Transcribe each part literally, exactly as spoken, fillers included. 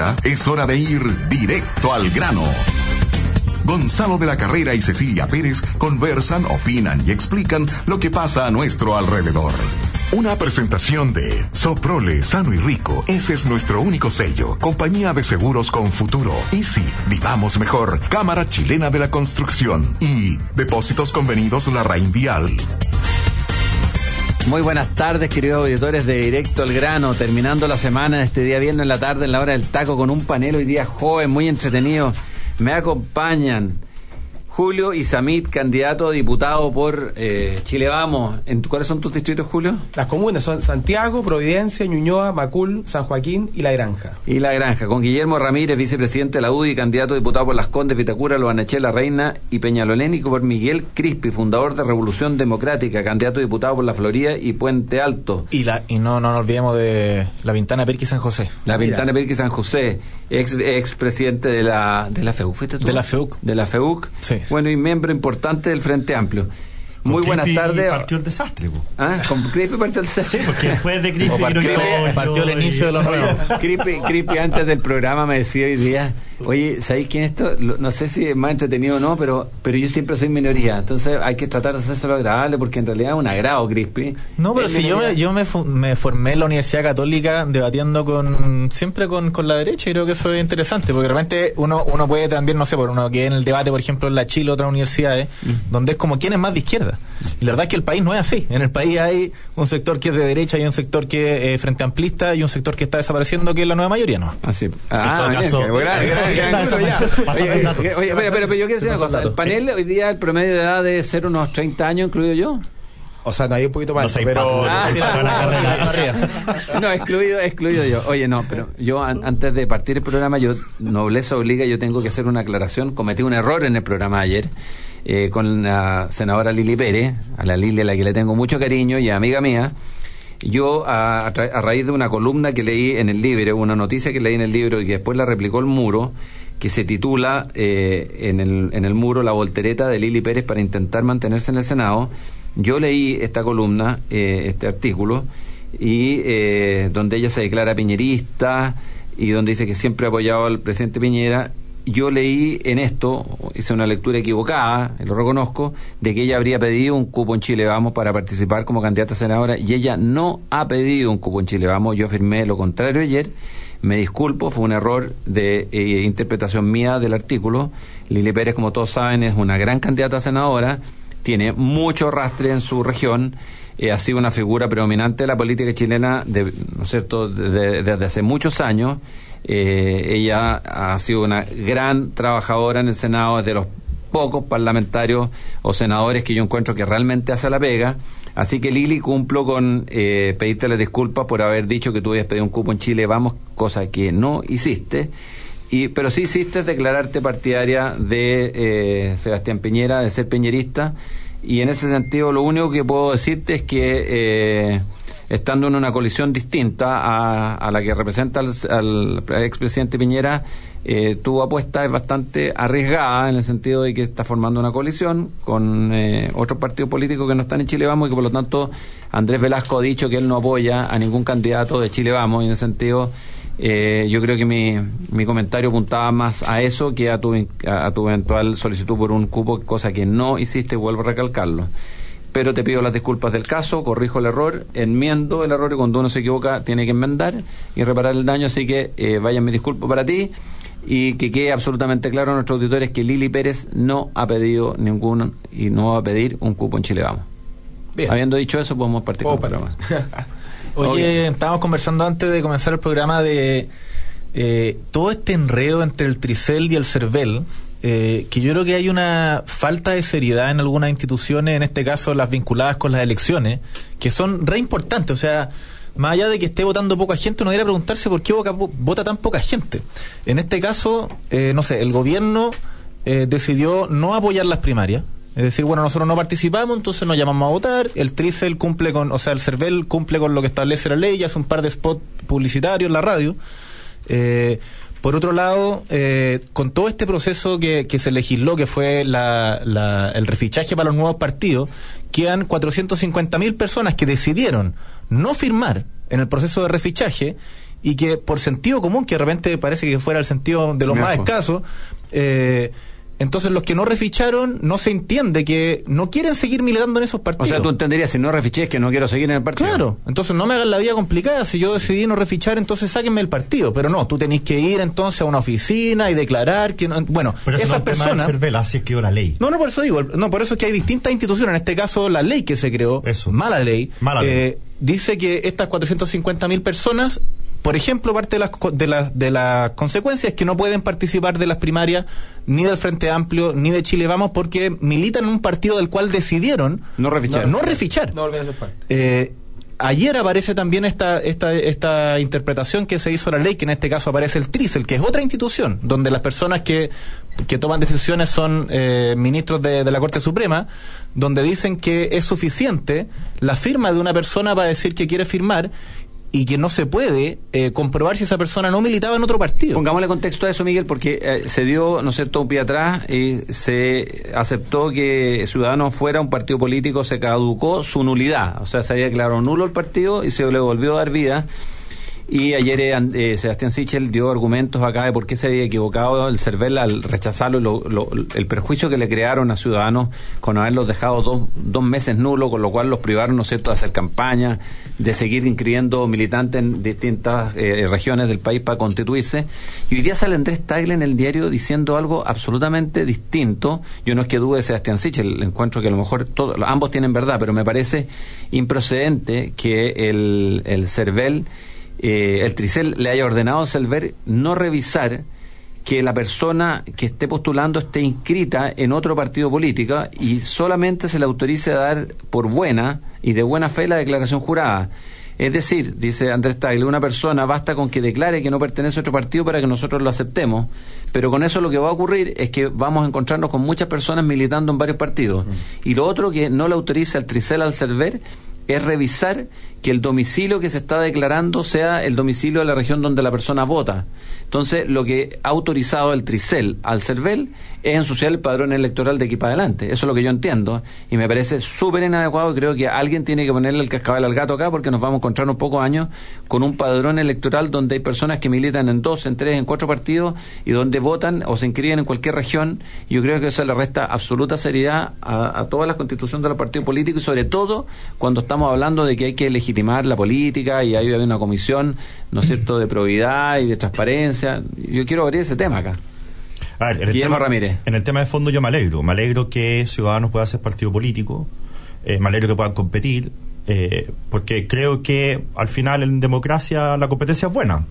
Ahora es hora de ir directo al grano. Gonzalo de la Carrera y Cecilia Pérez conversan, opinan y explican lo que pasa a nuestro alrededor. Una presentación de Soprole, sano y rico. Ese es nuestro único sello. Compañía de seguros con futuro. Easy, vivamos mejor. Cámara Chilena de la Construcción. Y Depósitos Convenidos Larraín Vial. Muy buenas tardes, queridos auditores de Directo al Grano. Terminando la semana, este día viernes en la tarde, en la hora del taco, con un panel hoy día joven, muy entretenido. Me acompañan Julio Isamit, candidato a diputado por eh, Chile Vamos. ¿En tu, ¿Cuáles son tus distritos, Julio? Las comunas son Santiago, Providencia, Ñuñoa, Macul, San Joaquín y La Granja. Y La Granja, con Guillermo Ramírez, vicepresidente de la U D I, candidato a diputado por Las Condes, Vitacura, Lobanechea, La Reina y Peñalolén, y por Miguel Crispi, fundador de Revolución Democrática, candidato a diputado por La Florida y Puente Alto. Y la y no, no nos olvidemos de la Pintana Pirqui San José. La Pintana Pirqui San José, ex, ex presidente de la, de la F E U C, ¿fuiste tú? De la F E U C. De la F E U C. Sí. Bueno, y miembro importante del Frente Amplio. Muy con buenas Crispi tardes. Partió el desastre, po. Ah, con Crispi partió el desastre. Sí, porque después de Crispi partió, creo que partió el inicio de los nuevos. Crispi, Crispi antes del programa me decía hoy día, oye, ¿sabéis quién esto? No sé si es más entretenido o no, pero pero yo siempre soy minoría, entonces hay que tratar de hacerlo agradable, porque en realidad es un agrado, Crispi. No, pero si yo me, yo me, me formé en la Universidad Católica debatiendo con siempre con, con la derecha, y creo que eso es interesante, porque realmente uno uno puede también, no sé, por uno que en el debate, por ejemplo, en la Chile, otras universidades, mm. donde es como quién es más de izquierda. Y la verdad es que el país no es así. En el país hay un sector que es de derecha, y un sector que es eh, frente amplista, y un sector que está desapareciendo, que es la nueva mayoría, ¿no? Así. Ah, en todo caso, oye, oye, pero, pero yo quiero decir una cosa. El panel, hoy día, el promedio de edad debe ser unos treinta años, incluido yo. O sea, no hay un poquito más, no pero... Pato, ah, no ah, la carrera. No, excluido, excluido yo. Oye, no, pero yo an- antes de partir el programa, yo, nobleza obliga, yo tengo que hacer una aclaración. Cometí un error en el programa ayer, eh, con la senadora Lili Pérez, a la Lili a la que le tengo mucho cariño y amiga mía. Yo, a, a, tra- a raíz de una columna que leí en el libro, una noticia que leí en el libro y que después la replicó el Muro, que se titula eh, en, el, en el Muro La voltereta de Lili Pérez para intentar mantenerse en el Senado. Yo leí esta columna, eh, este artículo, y eh, donde ella se declara piñerista y donde dice que siempre ha apoyado al presidente Piñera. Yo leí en esto, hice una lectura equivocada, lo reconozco, de que ella habría pedido un cupo en Chile Vamos para participar como candidata a senadora, y ella no ha pedido un cupo en Chile Vamos. Yo afirmé lo contrario ayer. Me disculpo, fue un error de eh, interpretación mía del artículo. Lili Pérez, como todos saben, es una gran candidata a senadora, tiene mucho rastre en su región, eh, ha sido una figura predominante de la política chilena, de, ¿no es cierto?, desde de, de hace muchos años. Eh, ella ha sido una gran trabajadora en el Senado, es de los pocos parlamentarios o senadores que yo encuentro que realmente hace la pega. Así que, Lili, cumplo con eh, pedirte las disculpas por haber dicho que tú habías pedido un cupo en Chile Vamos, cosa que no hiciste. Y, pero sí hiciste declararte partidaria de eh, Sebastián Piñera, de ser piñerista, y en ese sentido lo único que puedo decirte es que eh, estando en una coalición distinta a, a la que representa al, al expresidente Piñera, eh, tu apuesta es bastante arriesgada, en el sentido de que está formando una coalición con eh, otros partidos políticos que no están en Chile Vamos, y que por lo tanto Andrés Velasco ha dicho que él no apoya a ningún candidato de Chile Vamos, y en ese sentido Eh, yo creo que mi, mi comentario apuntaba más a eso que a tu, a, a tu eventual solicitud por un cupo, cosa que no hiciste, vuelvo a recalcarlo. Pero te pido las disculpas del caso, corrijo el error, enmiendo el error, y cuando uno se equivoca tiene que enmendar y reparar el daño, así que eh, vayan mis disculpas para ti, y que quede absolutamente claro a nuestros auditores que Lili Pérez no ha pedido ningún y no va a pedir un cupo en Chile Vamos. Bien. Habiendo dicho eso, podemos partir con el programa. Oye, estábamos conversando antes de comenzar el programa de eh, todo este enredo entre el Tricel y el Cervel, eh, que yo creo que hay una falta de seriedad en algunas instituciones, en este caso las vinculadas con las elecciones, que son re importantes. O sea, más allá de que esté votando poca gente, uno debería preguntarse por qué vota, vota tan poca gente. En este caso, eh, no sé, el gobierno eh, decidió no apoyar las primarias. Es decir, bueno, nosotros no participamos, entonces nos llamamos a votar. El Tricel cumple con, o sea, el Cervel cumple con lo que establece la ley, y hace un par de spots publicitarios en la radio. Eh, por otro lado, eh, con todo este proceso que, que se legisló, que fue la, la, el refichaje para los nuevos partidos, quedan cuatrocientas cincuenta mil personas que decidieron no firmar en el proceso de refichaje, y que por sentido común, que de repente parece que fuera el sentido de los Mira, más pues. escasos, eh, entonces los que no reficharon, no se entiende que no quieren seguir militando en esos O partidos. sea, tú entenderías, si no refiché es que no quiero seguir en el partido. Claro, entonces no me hagan la vida complicada. Si yo decidí no refichar, entonces sáquenme el partido. Pero no, tú tenés que ir entonces a una oficina y declarar que no. Bueno, Pero eso esas no es tema personas. de Cervel, así escribió la ley. No, no, por eso digo, no, por eso es que hay distintas instituciones. En este caso, la ley que se creó, Eso. mala ley, Mala ley. eh, dice que estas cuatrocientas cincuenta mil personas, por ejemplo, parte de las co- de las de las consecuencias es que no pueden participar de las primarias ni del Frente Amplio ni de Chile Vamos porque militan en un partido del cual decidieron No refichar. no refichar. No volver a ser parte. Eh, ayer aparece también esta, esta, esta interpretación que se hizo de la ley, que en este caso aparece el TRICEL, que es otra institución, donde las personas que, que toman decisiones son eh, ministros de, de la Corte Suprema, donde dicen que es suficiente la firma de una persona para decir que quiere firmar y que no se puede eh, comprobar si esa persona no militaba en otro partido. Pongámosle contexto a eso, Miguel, porque eh, se dio, ¿no es cierto?, un pie atrás y se aceptó que Ciudadanos fuera un partido político, se caducó su nulidad, o sea, se había declarado nulo el partido y se le volvió a dar vida. Y ayer eh, eh, Sebastián Sichel dio argumentos acá de por qué se había equivocado el Cervel al rechazarlo, lo, lo, el perjuicio que le crearon a Ciudadanos con haberlos dejado dos, dos meses nulos, con lo cual los privaron, ¿no es cierto?, de hacer campaña, de seguir inscribiendo militantes en distintas eh, regiones del país para constituirse. Y hoy día sale Andrés Tagle en el diario diciendo algo absolutamente distinto. Yo no es que dude de Sebastián Sichel, encuentro que a lo mejor todo, ambos tienen verdad, pero me parece improcedente que el, el Cervel Eh, el TRICEL le haya ordenado al Cervel no revisar que la persona que esté postulando esté inscrita en otro partido político y solamente se le autorice a dar por buena y de buena fe la declaración jurada. Es decir, dice Andrés Tagle, una persona basta con que declare que no pertenece a otro partido para que nosotros lo aceptemos, pero con eso lo que va a ocurrir es que vamos a encontrarnos con muchas personas militando en varios partidos. Mm. Y lo otro que no le autoriza el TRICEL al Cervel es revisar que el domicilio que se está declarando sea el domicilio de la región donde la persona vota. Entonces, lo que ha autorizado el TRICEL al Cervel es ensuciar el padrón electoral de aquí para adelante. Eso es lo que yo entiendo y me parece súper inadecuado y creo que alguien tiene que ponerle el cascabel al gato acá porque nos vamos a encontrar unos pocos años con un padrón electoral donde hay personas que militan en dos, en tres, en cuatro partidos y donde votan o se inscriben en cualquier región. Yo creo que eso le resta absoluta seriedad a, a todas las constituciones de los partidos políticos y sobre todo cuando estamos hablando de que hay que legitimar la política y hay una comisión, ¿no es cierto?, de probidad y de transparencia. Yo quiero abrir ese tema acá. A ver, en el Guillermo tema, Ramírez. En el tema de fondo yo me alegro. Me alegro que Ciudadanos pueda ser partido político. Eh, me alegro que puedan competir. Eh, porque creo que al final en democracia la competencia es buena.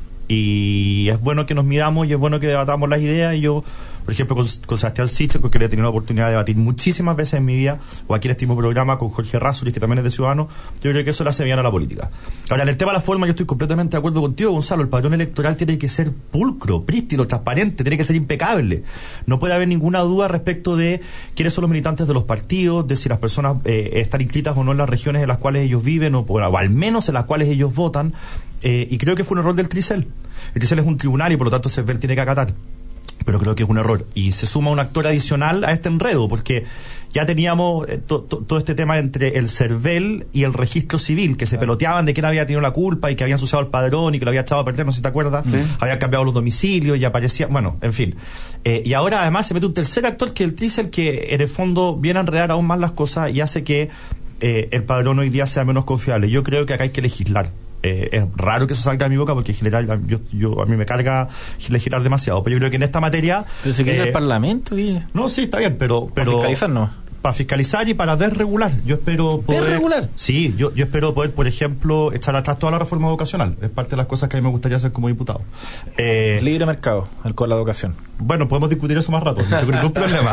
Y es bueno que nos midamos y es bueno que debatamos las ideas. Y yo, por ejemplo, con, con Sebastián Sichel, porque le he tenido la oportunidad de debatir muchísimas veces en mi vida, o aquí en este mismo programa con Jorge Rázuriz, que también es de Ciudadanos, yo creo que eso le hace bien a la política. Ahora, en el tema de la forma, yo estoy completamente de acuerdo contigo, Gonzalo. El padrón electoral tiene que ser pulcro, prístino, transparente, tiene que ser impecable. No puede haber ninguna duda respecto de quiénes son los militantes de los partidos, de si las personas eh, están inscritas o no en las regiones en las cuales ellos viven, o, o al menos en las cuales ellos votan. Eh, y creo que fue un error del TRICEL. El TRICEL es un tribunal y por lo tanto Cervel tiene que acatar. Pero creo que es un error. Y se suma un actor adicional a este enredo, porque ya teníamos eh, to, to, todo este tema entre el Cervel y el registro civil, que se peloteaban de quién había tenido la culpa y que habían ensuciado el padrón y que lo había echado a perder, no sé si te acuerdas. ¿Sí? Habían cambiado los domicilios y aparecía, bueno, en fin. Eh, y ahora además se mete un tercer actor, que es el TRICEL, que en el fondo viene a enredar aún más las cosas y hace que eh, el padrón hoy día sea menos confiable. Yo creo que acá hay que legislar. Eh, es raro que eso salga de mi boca porque en general yo, yo, a mí me carga legislar demasiado, pero yo creo que en esta materia... Pero se queda eh, el Parlamento y... No, sí, está bien, pero... pero para fiscalizar no. Para fiscalizar y para desregular. Yo espero poder... ¿Desregular? Sí, yo, yo espero poder, por ejemplo, echar atrás toda la reforma educacional. Es parte de las cosas que a mí me gustaría hacer como diputado. Eh, Libre mercado, el con la educación. Bueno, podemos discutir eso más rato. No tengo ningún problema.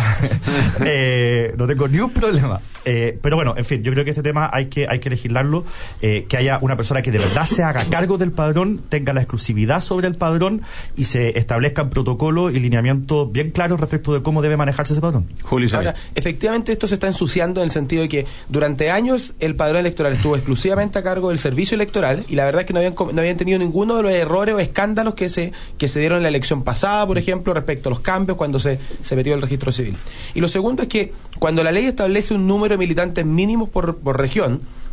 eh, no tengo ningún problema. Eh, pero bueno, en fin, yo creo que este tema hay que, hay que legislarlo. Eh, que haya una persona que de verdad se haga cargo del padrón, tenga la exclusividad sobre el padrón y se establezcan protocolos y lineamientos bien claros respecto de cómo debe manejarse ese padrón. Julio Isabel. Ahora, efectivamente esto se está ensuciando en el sentido de que durante años el padrón electoral estuvo exclusivamente a cargo del servicio electoral y la verdad es que no habían, no habían tenido ninguno de los errores o escándalos que se, que se dieron en la elección pasada, por ejemplo, respecto a los cambios cuando se, se metió el registro civil. Y lo segundo es que cuando la ley establece un número de militantes mínimos por, por región,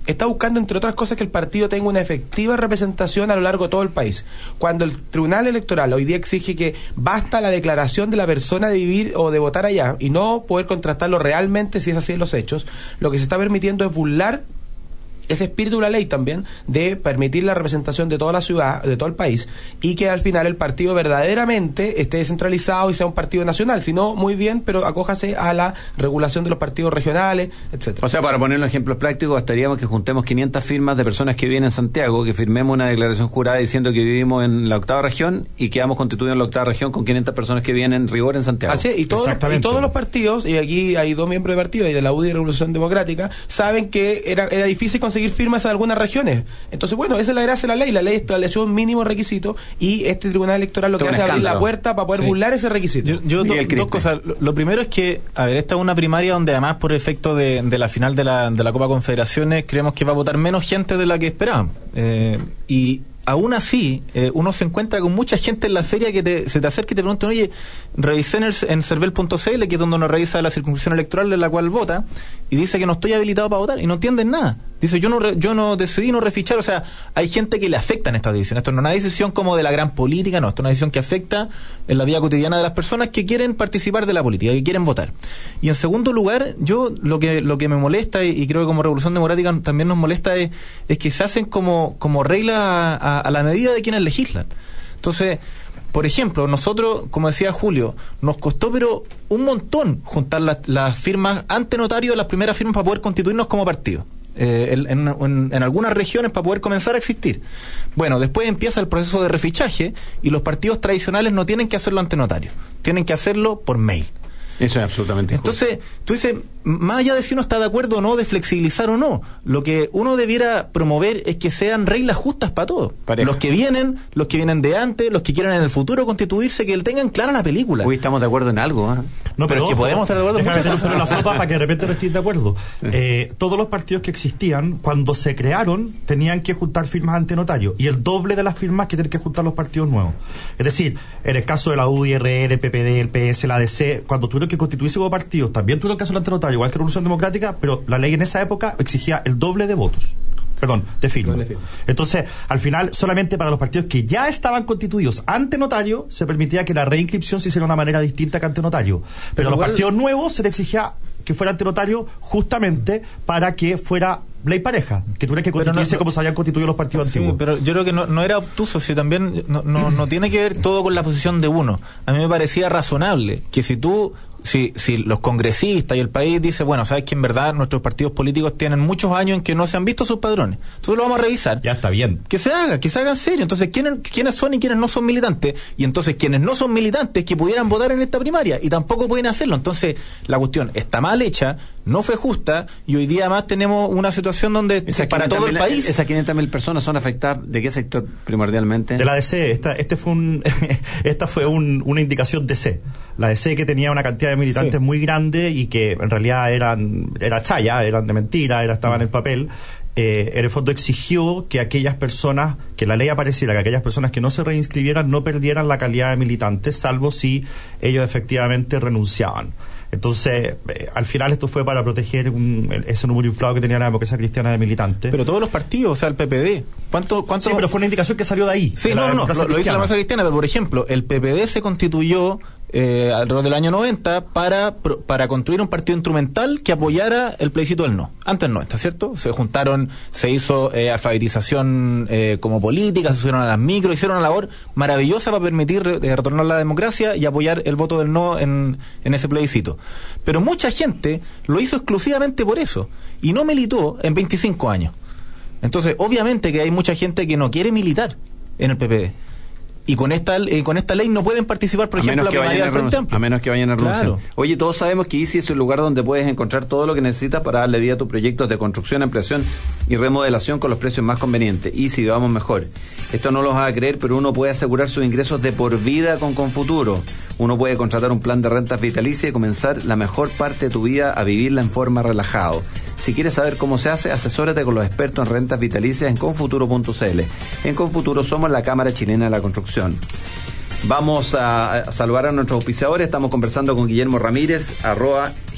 está buscando, entre otras cosas, que el partido tenga una efectiva representación a lo largo de todo el país. Cuando el Tribunal Electoral hoy día exige que basta la declaración de la persona de vivir o de votar allá y no poder contrastarlo realmente si es así en los hechos, lo que se está permitiendo es burlar ese espíritu de la ley también, de permitir la representación de toda la ciudad, de todo el país, y que al final el partido verdaderamente esté descentralizado y sea un partido nacional, sino muy bien, pero acójase a la regulación de los partidos regionales, etcétera. O sea, para poner un ejemplo práctico, bastaríamos que juntemos quinientas firmas de personas que viven en Santiago, que firmemos una declaración jurada diciendo que vivimos en la octava región y quedamos constituidos en la octava región con quinientas personas que viven en rigor en Santiago. Así es, y todos, y todos los partidos, y aquí hay dos miembros de partido, y de la U D I y Revolución Democrática, saben que era, era difícil conseguir firmas en algunas regiones. Entonces, bueno, esa es la gracia de la ley. La ley estableció un mínimo requisito y este Tribunal Electoral lo que hace es abrir la puerta para poder sí. burlar ese requisito. Yo, yo do, dos cosas. Lo, lo primero es que, a ver, esta es una primaria donde además por efecto de, de la final de la, de la Copa Confederaciones creemos que va a votar menos gente de la que esperábamos. Eh, y aún así, eh, uno se encuentra con mucha gente en la feria que te, se te acerca y te preguntan, oye, revisé en, el, en cervel punto c l, que es donde uno revisa la circunscripción electoral de la cual vota, y dice que no estoy habilitado para votar, y no entienden nada. Dice, yo no re, yo no decidí no refichar. O sea, hay gente que le afecta en esta decisión. Esto no es una decisión como de la gran política, no, esto es una decisión que afecta en la vida cotidiana de las personas que quieren participar de la política, que quieren votar. Y en segundo lugar, yo lo que lo que me molesta, y, y creo que como Revolución Democrática también nos molesta, es, es que se hacen como, como regla a, a la medida de quienes legislan. Entonces, por ejemplo, nosotros, como decía Julio, nos costó pero un montón juntar las, las firmas ante notario, las primeras firmas para poder constituirnos como partido. Eh, en, en, en algunas regiones para poder comenzar a existir. Bueno, después empieza el proceso de refichaje y los partidos tradicionales no tienen que hacerlo ante notario, tienen que hacerlo por mail. Eso es absolutamente Entonces, injusto. Tú dices, más allá de si uno está de acuerdo o no, de flexibilizar o no, lo que uno debiera promover es que sean reglas justas para todos. Pareja. Los que vienen, los que vienen de antes, los que quieran en el futuro constituirse, que tengan clara la película. Hoy estamos de acuerdo en algo, ¿eh? No, pero, pero es que ojo, podemos estar de acuerdo en muchas cosas. Pero la sopa para que de repente no estéis de acuerdo. Eh, todos los partidos que existían, cuando se crearon, tenían que juntar firmas ante notario, y el doble de las firmas que tienen que juntar los partidos nuevos. Es decir, en el caso de la U D I, R R, P P D, el P S, la A D C, cuando tuvieron que constituirse como partidos, también tuvieron que hacerlo ante notario, igual que Revolución Democrática, pero la ley en esa época exigía el doble de votos. Perdón, de firmas. Entonces, al final, solamente para los partidos que ya estaban constituidos ante notario, se permitía que la reinscripción se hiciera de una manera distinta que ante notario. Pero, pero a los igual... partidos nuevos se les exigía que fuera ante notario justamente para que fuera ley pareja, que tuviera que constituirse no, como se habían constituido los partidos sí, antiguos. Pero yo creo que no, no era obtuso, si también no, no, no tiene que ver todo con la posición de uno. A mí me parecía razonable que si tú, si, si los congresistas y el país dice, bueno, sabes que en verdad nuestros partidos políticos tienen muchos años en que no se han visto sus padrones, entonces lo vamos a revisar. Ya está bien. Que se haga, que se haga en serio. Entonces, ¿quiénes, quiénes son y quiénes no son militantes? Y entonces, quienes no son militantes que pudieran votar en esta primaria y tampoco pueden hacerlo. Entonces, la cuestión está mal hecha, no fue justa, y hoy día además tenemos una situación donde esa para todo el país. Esas quinientas mil personas son afectadas, ¿de qué sector primordialmente? De la D C. Esta, este fue un, esta fue un, una indicación D C. La D C, que tenía una cantidad de militantes sí. muy grande y que en realidad eran era chaya, eran de mentira, era, estaban mm. en el papel. Eh, en el fondo exigió que aquellas personas, que la ley apareciera, que aquellas personas que no se reinscribieran no perdieran la calidad de militantes, salvo si ellos efectivamente renunciaban. Entonces, eh, al final esto fue para proteger un, ese número inflado que tenía la democracia cristiana de militantes. Pero todos los partidos, o sea, el P P D, ¿cuánto, cuánto... Sí, pero fue una indicación que salió de ahí. Sí, de no, no, no, lo, lo hizo la democracia cristiana, pero por ejemplo, el P P D se constituyó eh, alrededor del año noventa para, para construir un partido instrumental que apoyara el plebiscito del no. Antes no, ¿está cierto? Se juntaron, se hizo eh, alfabetización eh, como política, se subieron a las micros, hicieron una labor maravillosa para permitir eh, retornar la democracia y apoyar el voto del no en, en ese plebiscito. Pero mucha gente lo hizo exclusivamente por eso y no militó en veinticinco años. Entonces, obviamente que hay mucha gente que no quiere militar en el P P D. Y con esta eh, con esta ley no pueden participar, por a ejemplo, la primaria del Frente Amplio. A menos que vayan a renunciar. Claro. Oye, todos sabemos que I C I es un lugar donde puedes encontrar todo lo que necesitas para darle vida a tus proyectos de construcción, ampliación y remodelación con los precios más convenientes. I C I, vamos mejor. Esto no lo vas a creer, pero uno puede asegurar sus ingresos de por vida con Confuturo. Uno puede contratar un plan de rentas vitalicia y comenzar la mejor parte de tu vida a vivirla en forma relajado. Si quieres saber cómo se hace, asesórate con los expertos en rentas vitalicias en confuturo punto c l. En Confuturo somos la Cámara Chilena de la Construcción. Vamos a saludar a nuestros auspiciadores. Estamos conversando con Guillermo Ramírez, arroba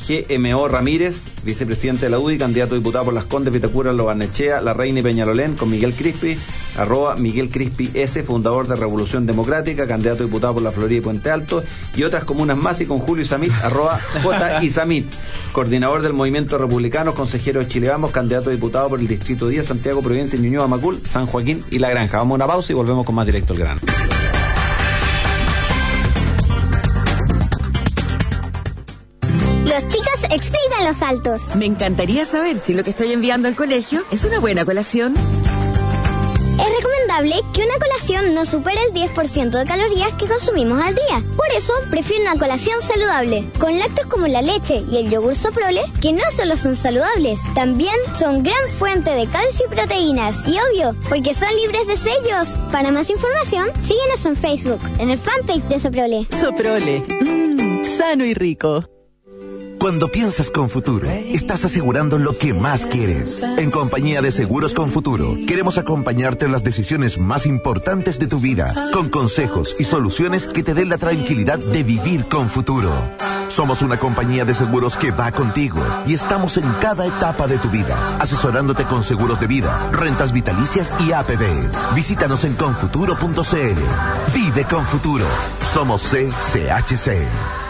G M O Ramírez, vicepresidente de la U D I, candidato a diputado por Las Condes, Vitacura, Lo Barnechea, La Reina y Peñalolén, con Miguel Crispi, arroba Miguel Crispi S, fundador de Revolución Democrática, candidato a diputado por La Florida y Puente Alto, y otras comunas más, y con Julio Isamit, arroba J Isamit, coordinador del Movimiento Republicano, consejero de Chile Vamos, candidato a diputado por el Distrito diez, Santiago, Providencia, Ñuñoa, Macul, San Joaquín y La Granja. Vamos a una pausa y volvemos con más Directo al Grano. Los chicos explican los saltos. Me encantaría saber si lo que estoy enviando al colegio es una buena colación. Es recomendable que una colación no supere el diez por ciento de calorías que consumimos al día. Por eso, prefiero una colación saludable, con lácteos como la leche y el yogur Soprole, que no solo son saludables, también son gran fuente de calcio y proteínas. Y obvio, porque son libres de sellos. Para más información, síguenos en Facebook, en el fanpage de Soprole. Soprole, mmm, sano y rico. Cuando piensas con Futuro, estás asegurando lo que más quieres. En compañía de Seguros con Futuro, queremos acompañarte en las decisiones más importantes de tu vida, con consejos y soluciones que te den la tranquilidad de vivir con Futuro. Somos una compañía de seguros que va contigo y estamos en cada etapa de tu vida, asesorándote con seguros de vida, rentas vitalicias y A P B. Visítanos en confuturo punto c l. Vive con Futuro. Somos C C H C.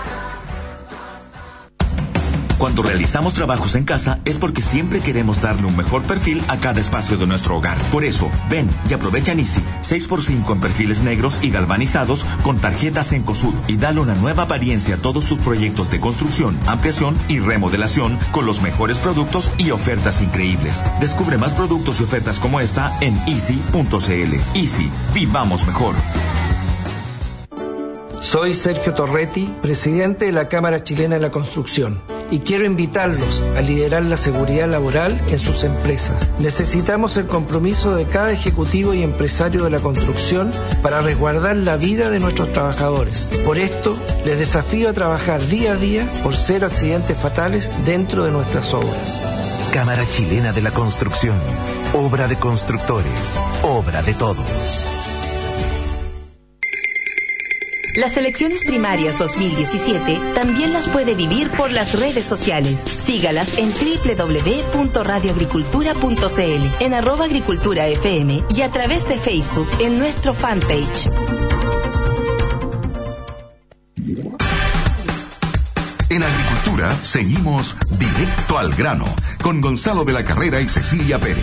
Cuando realizamos trabajos en casa es porque siempre queremos darle un mejor perfil a cada espacio de nuestro hogar. Por eso, ven y aprovecha en Easy seis por cinco en perfiles negros y galvanizados con tarjetas Cencosud y dale una nueva apariencia a todos tus proyectos de construcción, ampliación y remodelación con los mejores productos y ofertas increíbles. Descubre más productos y ofertas como esta en easy punto c l. Easy, vivamos mejor. Soy Sergio Torretti, presidente de la Cámara Chilena de la Construcción, y quiero invitarlos a liderar la seguridad laboral en sus empresas. Necesitamos el compromiso de cada ejecutivo y empresario de la construcción para resguardar la vida de nuestros trabajadores. Por esto, les desafío a trabajar día a día por cero accidentes fatales dentro de nuestras obras. Cámara Chilena de la Construcción, obra de constructores, obra de todos. Las elecciones primarias dos mil diecisiete también las puede vivir por las redes sociales. Sígalas en doble u doble u doble u punto radio agricultura punto c l, en arroba agricultura f m y a través de Facebook en nuestro fanpage. En Agricultura seguimos Directo al Grano con Gonzalo de la Carrera y Cecilia Pérez.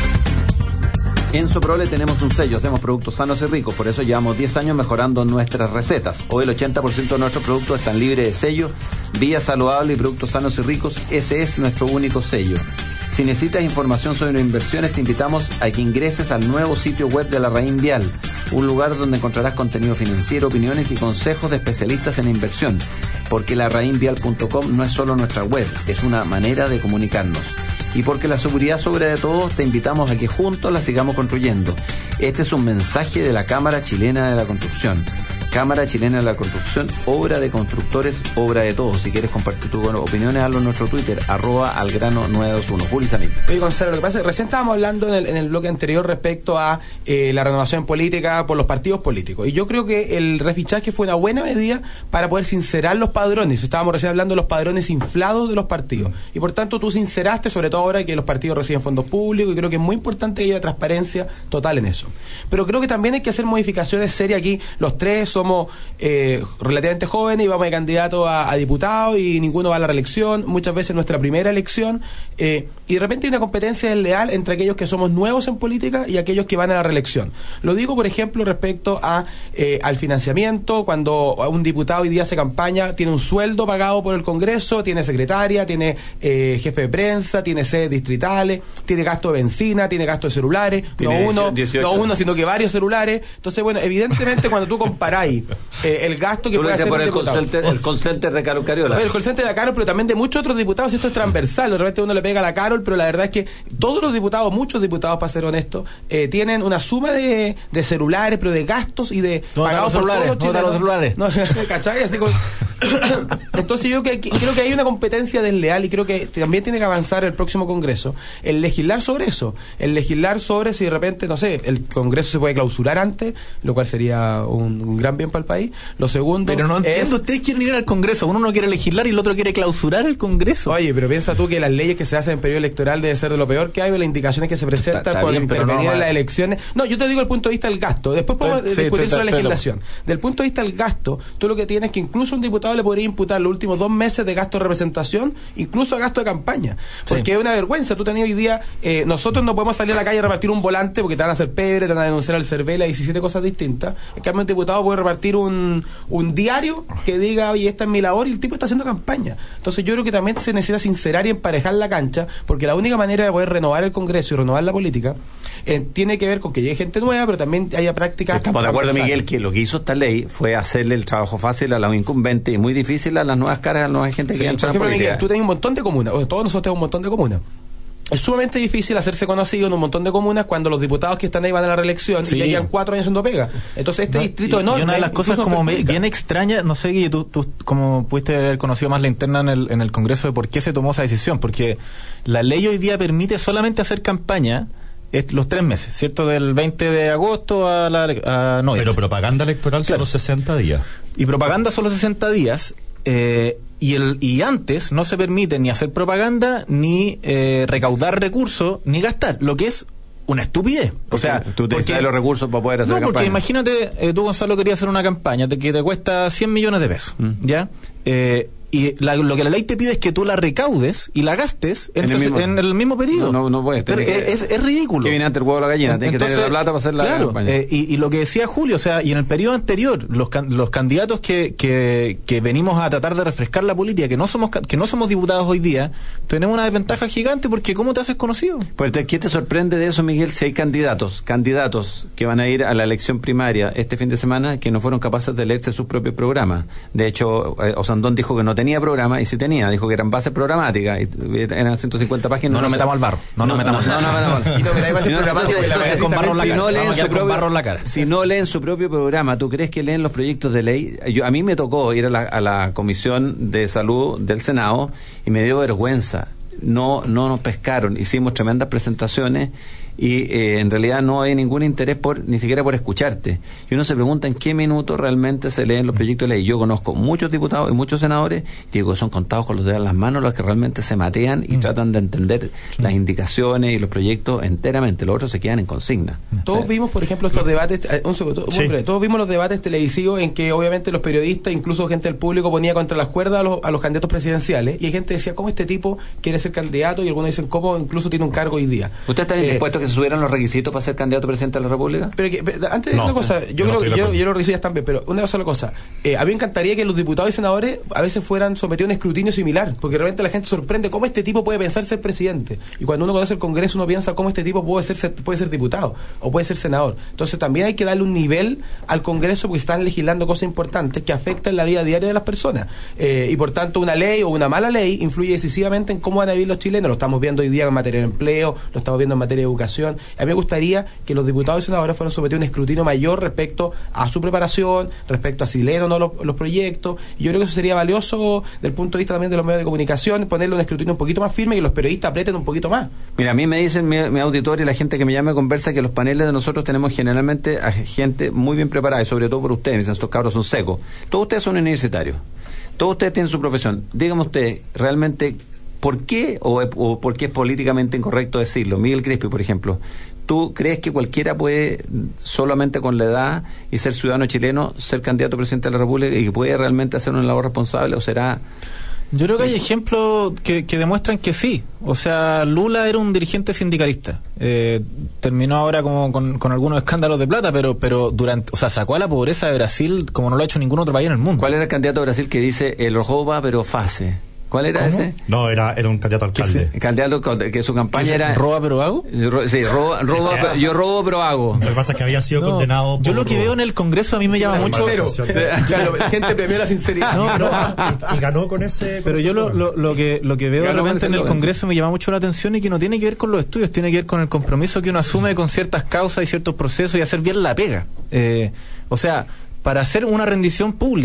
En Soprole tenemos un sello, hacemos productos sanos y ricos, por eso llevamos diez años mejorando nuestras recetas. Hoy el ochenta por ciento de nuestros productos están libres de sello, vía saludable y productos sanos y ricos, ese es nuestro único sello. Si necesitas información sobre inversiones, te invitamos a que ingreses al nuevo sitio web de la Raín Vial, un lugar donde encontrarás contenido financiero, opiniones y consejos de especialistas en inversión, porque la raín vial punto com no es solo nuestra web, es una manera de comunicarnos. Y porque la seguridad sobre de todos, te invitamos a que juntos la sigamos construyendo. Este es un mensaje de la Cámara Chilena de la Construcción. Cámara Chilena de la Construcción, obra de constructores, obra de todos. Si quieres compartir tus bueno, opiniones, hazlo en nuestro Twitter, arroba algrano nueve dos uno. Julio Samit. Oye, Gonzalo, lo que pasa es que recién estábamos hablando en el, en el bloque anterior respecto a eh, la renovación política por los partidos políticos. Y yo creo que el refichaje fue una buena medida para poder sincerar los padrones. Estábamos recién hablando de los padrones inflados de los partidos. Y por tanto tú sinceraste, sobre todo ahora que los partidos reciben fondos públicos, y creo que es muy importante que haya transparencia total en eso. Pero creo que también hay que hacer modificaciones serias aquí. Los tres son Somos eh, relativamente jóvenes y vamos de candidato a, a diputado y ninguno va a la reelección, muchas veces nuestra primera elección, eh, y de repente hay una competencia desleal entre aquellos que somos nuevos en política y aquellos que van a la reelección. Lo digo, por ejemplo, respecto a eh, al financiamiento. Cuando un diputado hoy día hace campaña, tiene un sueldo pagado por el Congreso, tiene secretaria, tiene eh, jefe de prensa, tiene sedes distritales, tiene gasto de benzina, tiene gasto de celulares, no uno, no uno, sino que varios celulares. Entonces, bueno, evidentemente cuando tú comparáis Eh, el gasto que Tú puede hacer por un el diputado. call center, el call center de Carol Cariola. El call center de Carol, pero también de muchos otros diputados. Esto es transversal. De repente uno le pega a la Carol, pero la verdad es que todos los diputados, muchos diputados, para ser honesto, eh, tienen una suma de, de celulares, pero de gastos y de no, pagados por celulares, todos los no, celulares. No, ¿cachai? Así como, Entonces yo que, creo que hay una competencia desleal y creo que también tiene que avanzar el próximo Congreso el legislar sobre eso, el legislar sobre si de repente, no sé, el Congreso se puede clausurar antes, lo cual sería un, un gran bien para el país. Lo segundo, pero no entiendo, es, ustedes quieren ir al Congreso, uno no quiere legislar y el otro quiere clausurar el Congreso. Oye, pero piensa tú que las leyes que se hacen en periodo electoral debe ser de lo peor que hay, o las indicaciones que se presentan está, está por bien, intervenir no, en las elecciones. No, yo te digo el punto de vista del gasto, después podemos sí, discutir sobre la legislación. Del punto de vista del gasto, tú lo que tienes es que incluso un diputado le podría imputar los últimos dos meses de gasto de representación, incluso a gasto de campaña, porque sí. Es una vergüenza. Tú tenías hoy día, eh, nosotros no podemos salir a la calle a repartir un volante porque te van a hacer pebre, te van a denunciar al Cervela, diecisiete cosas distintas. En cambio un diputado puede repartir un, un diario que diga, oye, esta es mi labor, y el tipo está haciendo campaña. Entonces yo creo que también se necesita sincerar y emparejar la cancha, porque la única manera de poder renovar el Congreso y renovar la política eh, tiene que ver con que llegue gente nueva, pero también haya prácticas. Estamos de acuerdo, Miguel, que lo que hizo esta ley fue hacerle el trabajo fácil a los incumbentes y muy difícil a las nuevas caras, a la nueva gente que sí, entra en política. Miguel, tú tenés un montón de comunas, o todos nosotros tenemos un montón de comunas. Es sumamente difícil hacerse conocido en un montón de comunas cuando los diputados que están ahí van a la reelección sí. y ya llevan cuatro años haciendo pega. Entonces este no, distrito y, enorme... Y una de las cosas como me, bien extrañas, no sé, Guille, tú, tú como pudiste haber conocido más la interna en el, en el Congreso de por qué se tomó esa decisión, porque la ley hoy día permite solamente hacer campaña los tres meses, ¿cierto? Del veinte de agosto a la a noviembre. Pero propaganda electoral claro. Solo sesenta días. Y propaganda solo sesenta días. Eh, y el y antes no se permite ni hacer propaganda, ni eh, recaudar recursos, ni gastar, lo que es una estupidez. O sea, tú te porque, los recursos para poder hacer no, porque campaña. Imagínate, eh, tú, Gonzalo, querías hacer una campaña te, que te cuesta cien millones de pesos, mm. ¿ya? Eh, y la, lo que la ley te pide es que tú la recaudes y la gastes en, en, el, mismo, en el mismo periodo. No, no, no puedes. Pero que, es, es ridículo. Que viene antes el huevo de la gallina. Tienes que tener la plata para hacer la claro, campaña. Eh, y, y lo que decía Julio, o sea, y en el periodo anterior, los, los candidatos que, que, que venimos a tratar de refrescar la política, que no somos que no somos diputados hoy día, tenemos una desventaja gigante porque ¿cómo te haces conocido? Pues, ¿qué te sorprende de eso, Miguel? Si hay candidatos, candidatos que van a ir a la elección primaria este fin de semana que no fueron capaces de leerse sus propios programas. De hecho, eh, Osandón dijo que no tenía programa y si tenía, dijo que eran bases programáticas y eran ciento cincuenta páginas. No nos metamos al barro. No nos metamos al barro. Si no leen su propio programa, ¿tú crees que leen los proyectos de ley? Yo, a mí me tocó ir a la, a la Comisión de Salud del Senado y me dio vergüenza. No, no nos pescaron. Hicimos tremendas presentaciones y eh, en realidad no hay ningún interés por ni siquiera por escucharte. Y uno se pregunta en qué minuto realmente se leen los proyectos de ley. Yo conozco muchos diputados y muchos senadores, digo que son contados con los dedos en las manos los que realmente se matean y mm. tratan de entender mm. las indicaciones y los proyectos enteramente. Los otros se quedan en consigna. Todos o sea, vimos, por ejemplo, estos debates, un segundo, sí. breve, todos vimos los debates televisivos en que obviamente los periodistas, incluso gente del público, ponía contra las cuerdas a los, a los candidatos presidenciales, y hay gente que decía, ¿cómo este tipo quiere ser candidato? Y algunos dicen, ¿cómo incluso tiene un cargo hoy día? ¿Ustedes están eh, dispuestos que se subieran los requisitos para ser candidato a presidente de la República? Pero que, pero antes de no, una cosa, yo, yo creo que yo, yo los requisitos también, pero una sola cosa, eh, a mí me encantaría que los diputados y senadores a veces fueran sometidos a un escrutinio similar, porque realmente la gente sorprende cómo este tipo puede pensar ser presidente, y cuando uno conoce el Congreso uno piensa cómo este tipo puede ser puede ser diputado o puede ser senador. Entonces también hay que darle un nivel al Congreso porque están legislando cosas importantes que afectan la vida diaria de las personas, eh, y por tanto una ley o una mala ley influye decisivamente en cómo van a vivir los chilenos. Lo estamos viendo hoy día en materia de empleo, lo estamos viendo en materia de educación. A mí me gustaría que los diputados y senadores fueran sometidos a un escrutinio mayor respecto a su preparación, respecto a si leen o no los, los proyectos, y yo creo que eso sería valioso desde el punto de vista también de los medios de comunicación, ponerle un escrutinio un poquito más firme y que los periodistas aprieten un poquito más. Mira, a mí me dicen mi, mi auditorio y la gente que me llama conversa que los paneles de nosotros tenemos generalmente a gente muy bien preparada, y sobre todo por ustedes, dicen, estos cabros son secos. Todos ustedes son universitarios, todos ustedes tienen su profesión. Dígame usted, realmente, ¿por qué o, o por qué es políticamente incorrecto decirlo? Miguel Crispi, por ejemplo, ¿tú crees que cualquiera puede, solamente con la edad y ser ciudadano chileno, ser candidato a presidente de la República y que puede realmente hacer una labor responsable, o será...? Yo creo que hay ejemplos que, que demuestran que sí. O sea, Lula era un dirigente sindicalista. Eh, terminó ahora como con, con algunos escándalos de plata, pero pero durante, o sea, sacó a la pobreza de Brasil como no lo ha hecho ningún otro país en el mundo. ¿Cuál era el candidato de Brasil que dice el roba pero face? ¿Cuál era ¿Cómo? ese? No, era, era un candidato alcalde. El candidato que su campaña era... ¿Roba pero hago? Sí, roba, roba, pero, yo robo pero hago. Lo que pasa es que había sido no, condenado por... Yo lo que veo en el Congreso a mí me llama mucho... La gente premió la sinceridad. No, no, y, y ganó con ese... Pero yo lo, lo, lo, que, lo que veo de repente en el Congreso me llama mucho la atención y que no tiene que ver con los estudios, tiene que ver con el compromiso que uno asume con ciertas causas y ciertos procesos y hacer bien la pega. Eh, o sea, para hacer una rendición pública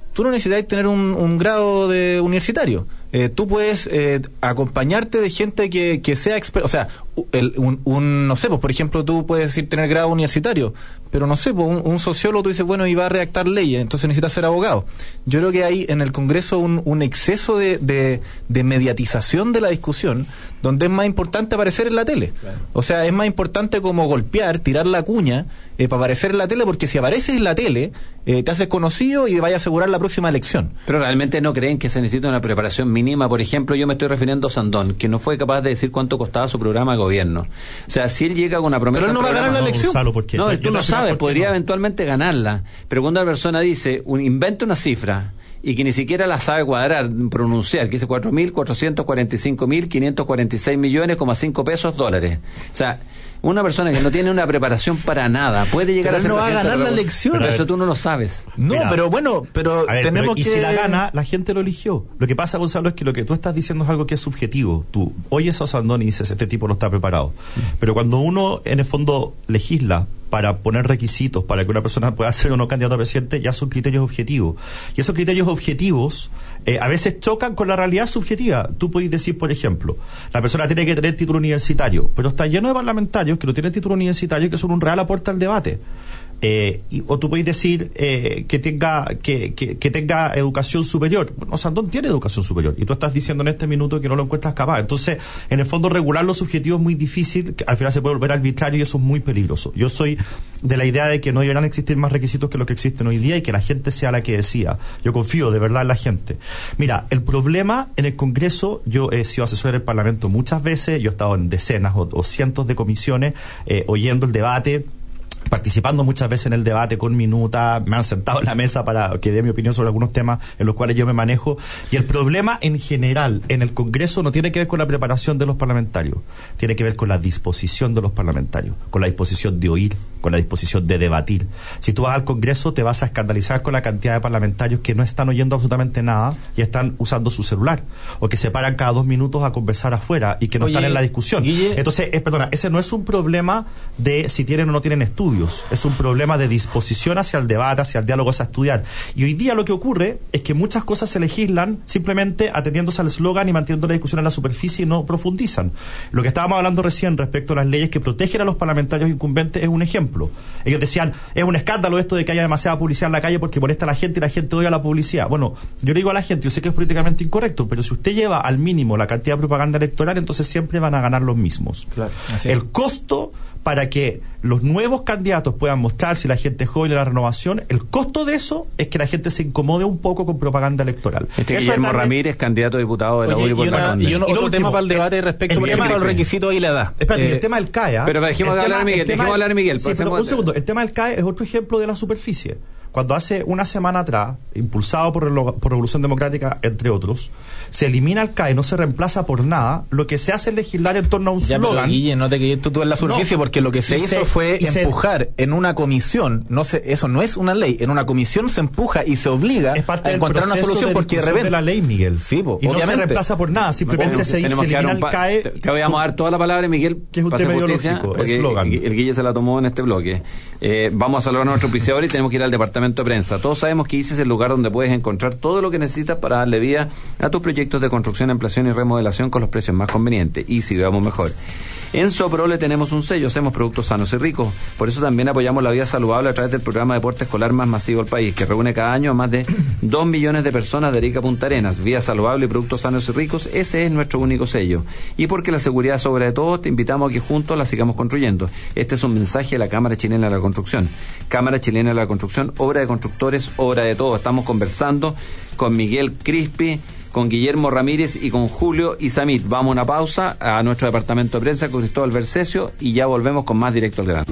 tú no necesitas tener un, un grado de universitario. Eh, tú puedes eh, acompañarte de gente que, que sea experta, o sea, el, un, un, no sé, pues por ejemplo tú puedes decir tener grado universitario, pero no sé, pues un, un sociólogo tú dices, bueno, iba a redactar leyes, entonces necesitas ser abogado. Yo creo que hay en el Congreso un, un exceso de, de, de mediatización de la discusión, donde es más importante aparecer en la tele. Claro. O sea, es más importante como golpear, tirar la cuña eh, para aparecer en la tele, porque si apareces en la tele, eh, te haces conocido y vaya a asegurar la próxima elección. Pero realmente no creen que se necesita una preparación mínima. Por ejemplo, yo me estoy refiriendo a Sandón, que no fue capaz de decir cuánto costaba su programa de gobierno. O sea, si él llega con una promesa... Pero él no va a ganar la elección. Gonzalo, ¿por qué? No, Yo tú no sabes, podría no. eventualmente ganarla. Pero cuando la persona dice, un, inventa una cifra y que ni siquiera la sabe cuadrar, pronunciar, que dice cuatro mil cuatrocientos cuarenta y cinco mil quinientos cuarenta y seis millones, coma cinco pesos dólares. O sea, una persona que no tiene una preparación para nada puede llegar pero a ser no va a ganar la elección. Pero eso tú no lo sabes. No, Mira, pero bueno, pero a ver, tenemos pero, y que... si la gana, la gente lo eligió. Lo que pasa, Gonzalo, es que lo que tú estás diciendo es algo que es subjetivo. Tú oyes a Sandón y dices, este tipo no está preparado. Pero cuando uno, en el fondo, legisla para poner requisitos para que una persona pueda ser o no candidato a presidente, ya son criterios objetivos. Y esos criterios objetivos eh, a veces chocan con la realidad subjetiva. Tú podés decir, por ejemplo, la persona tiene que tener título universitario, pero está lleno de parlamentarios que no tienen título universitario y que son un real aporte al debate. Eh, y, o tú puedes decir eh, que tenga que, que, que tenga educación superior. Bueno, Sandón tiene educación superior y tú estás diciendo en este minuto que no lo encuentras capaz. Entonces, en el fondo, regular los subjetivos es muy difícil, que al final se puede volver arbitrario y eso es muy peligroso. Yo soy de la idea de que no deberán existir más requisitos que los que existen hoy día y que la gente sea la que decida. Yo confío de verdad en la gente. Mira, el problema en el Congreso, yo he sido asesor del Parlamento muchas veces, yo he estado en decenas o, o cientos de comisiones eh, oyendo el debate, participando muchas veces en el debate con minuta, me han sentado en la mesa para que dé mi opinión sobre algunos temas en los cuales yo me manejo, y el problema en general en el Congreso no tiene que ver con la preparación de los parlamentarios, tiene que ver con la disposición de los parlamentarios, con la disposición de oír, con la disposición de debatir. Si tú vas al Congreso te vas a escandalizar con la cantidad de parlamentarios que no están oyendo absolutamente nada y están usando su celular, o que se paran cada dos minutos a conversar afuera y que no Oye, están en la discusión. Guille, Entonces, es, perdona, ese no es un problema de si tienen o no tienen estudios, es un problema de disposición hacia el debate, hacia el diálogo, hacia estudiar. Y hoy día lo que ocurre es que muchas cosas se legislan simplemente atendiéndose al eslogan y manteniendo la discusión en la superficie y no profundizan. Lo que estábamos hablando recién respecto a las leyes que protegen a los parlamentarios incumbentes es un ejemplo. Ellos decían, es un escándalo esto de que haya demasiada publicidad en la calle porque molesta a la gente y la gente odia la publicidad. Bueno, yo le digo a la gente, yo sé que es políticamente incorrecto, pero si usted lleva al mínimo la cantidad de propaganda electoral, entonces siempre van a ganar los mismos. Claro, el costo para que los nuevos candidatos puedan mostrar si la gente es joven en la renovación, el costo de eso es que la gente se incomode un poco con propaganda electoral. Este eso Guillermo darle... Ramírez, candidato a diputado de la U I por y, una, y, uno, y otro último, tema para el debate respecto, el, por ejemplo, al requisito y la edad. Espérate, eh, el tema del C A E. ¿eh? Pero dejemos de hablar a Miguel, dejemos hablar a Miguel. Sí, pero un segundo, el tema del C A E es otro ejemplo de la superficie. Cuando hace una semana atrás, impulsado por, el, por Revolución Democrática, entre otros, se elimina el C A E, no se reemplaza por nada, lo que se hace es legislar en torno a un slogan. Guille, no te quedes tú, tú en la superficie, no, porque lo que se hizo se, fue empujar se, en una comisión, no se, eso no es una ley, en una comisión se empuja y se obliga es parte a encontrar una solución de porque de repente de la ley, Miguel. Sí, po, y no se reemplaza por nada, simplemente no, se dice se elimina el C A E. Te, te voy a dar toda la palabra, Miguel, que es un tema ideológico, el eslogan. El Guille se la tomó en este bloque. Eh, vamos a saludar a nuestro auspiciador y tenemos que ir al departamento de prensa. Todos sabemos que I C E es el lugar donde puedes encontrar todo lo que necesitas para darle vida a tus proyectos de construcción, ampliación y remodelación con los precios más convenientes. Y si veamos mejor. En Soprole tenemos un sello, hacemos productos sanos y ricos. Por eso también apoyamos la vida saludable a través del programa de deporte escolar más masivo del país, que reúne cada año a más de dos millones de personas de Arica a Punta Arenas. Vida saludable y productos sanos y ricos, ese es nuestro único sello. Y porque la seguridad es obra de todos, te invitamos a que juntos la sigamos construyendo. Este es un mensaje de la Cámara Chilena de la Construcción. Cámara Chilena de la Construcción, obra de constructores, obra de todos. Estamos conversando con Miguel Crispi, con Guillermo Ramírez y con Julio Isamit. Vamos a una pausa a nuestro departamento de prensa con Cristóbal Bercesio y ya volvemos con más Directo al Grano.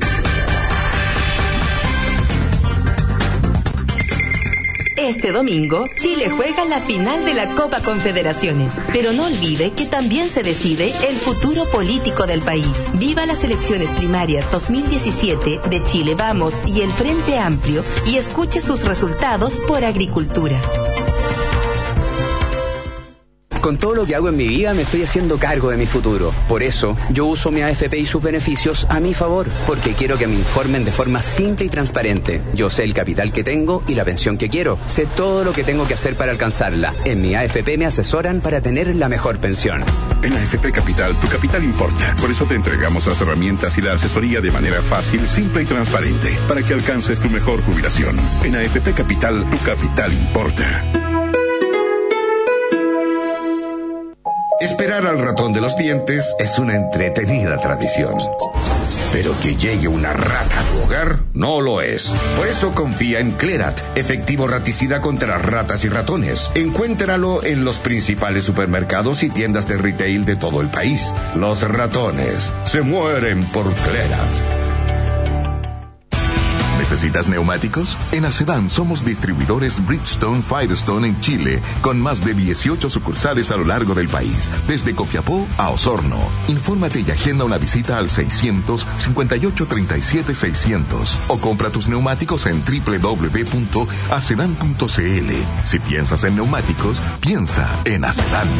Este domingo, Chile juega la final de la Copa Confederaciones. Pero no olvide que también se decide el futuro político del país. Viva las elecciones primarias dos mil diecisiete de Chile Vamos y el Frente Amplio y escuche sus resultados por Agricultura. Con todo lo que hago en mi vida me estoy haciendo cargo de mi futuro. Por eso, yo uso mi A F P y sus beneficios a mi favor, porque quiero que me informen de forma simple y transparente. Yo sé el capital que tengo y la pensión que quiero. Sé todo lo que tengo que hacer para alcanzarla. En mi A F P me asesoran para tener la mejor pensión. En A F P Capital, tu capital importa. Por eso te entregamos las herramientas y la asesoría de manera fácil, simple y transparente, para que alcances tu mejor jubilación. En A F P Capital, tu capital importa. Esperar al ratón de los dientes es una entretenida tradición. Pero que llegue una rata a tu hogar, no lo es. Por eso confía en Clerat, efectivo raticida contra ratas y ratones. Encuéntralo en los principales supermercados y tiendas de retail de todo el país. Los ratones se mueren por Clerat. ¿Necesitas neumáticos? En Acedan somos distribuidores Bridgestone Firestone en Chile, con más de dieciocho sucursales a lo largo del país, desde Copiapó a Osorno. Infórmate y agenda una visita al seiscientos cincuenta y ocho treinta y siete seiscientos o compra tus neumáticos en doble u doble u doble u punto acedan punto c l. Si piensas en neumáticos, piensa en Acedan.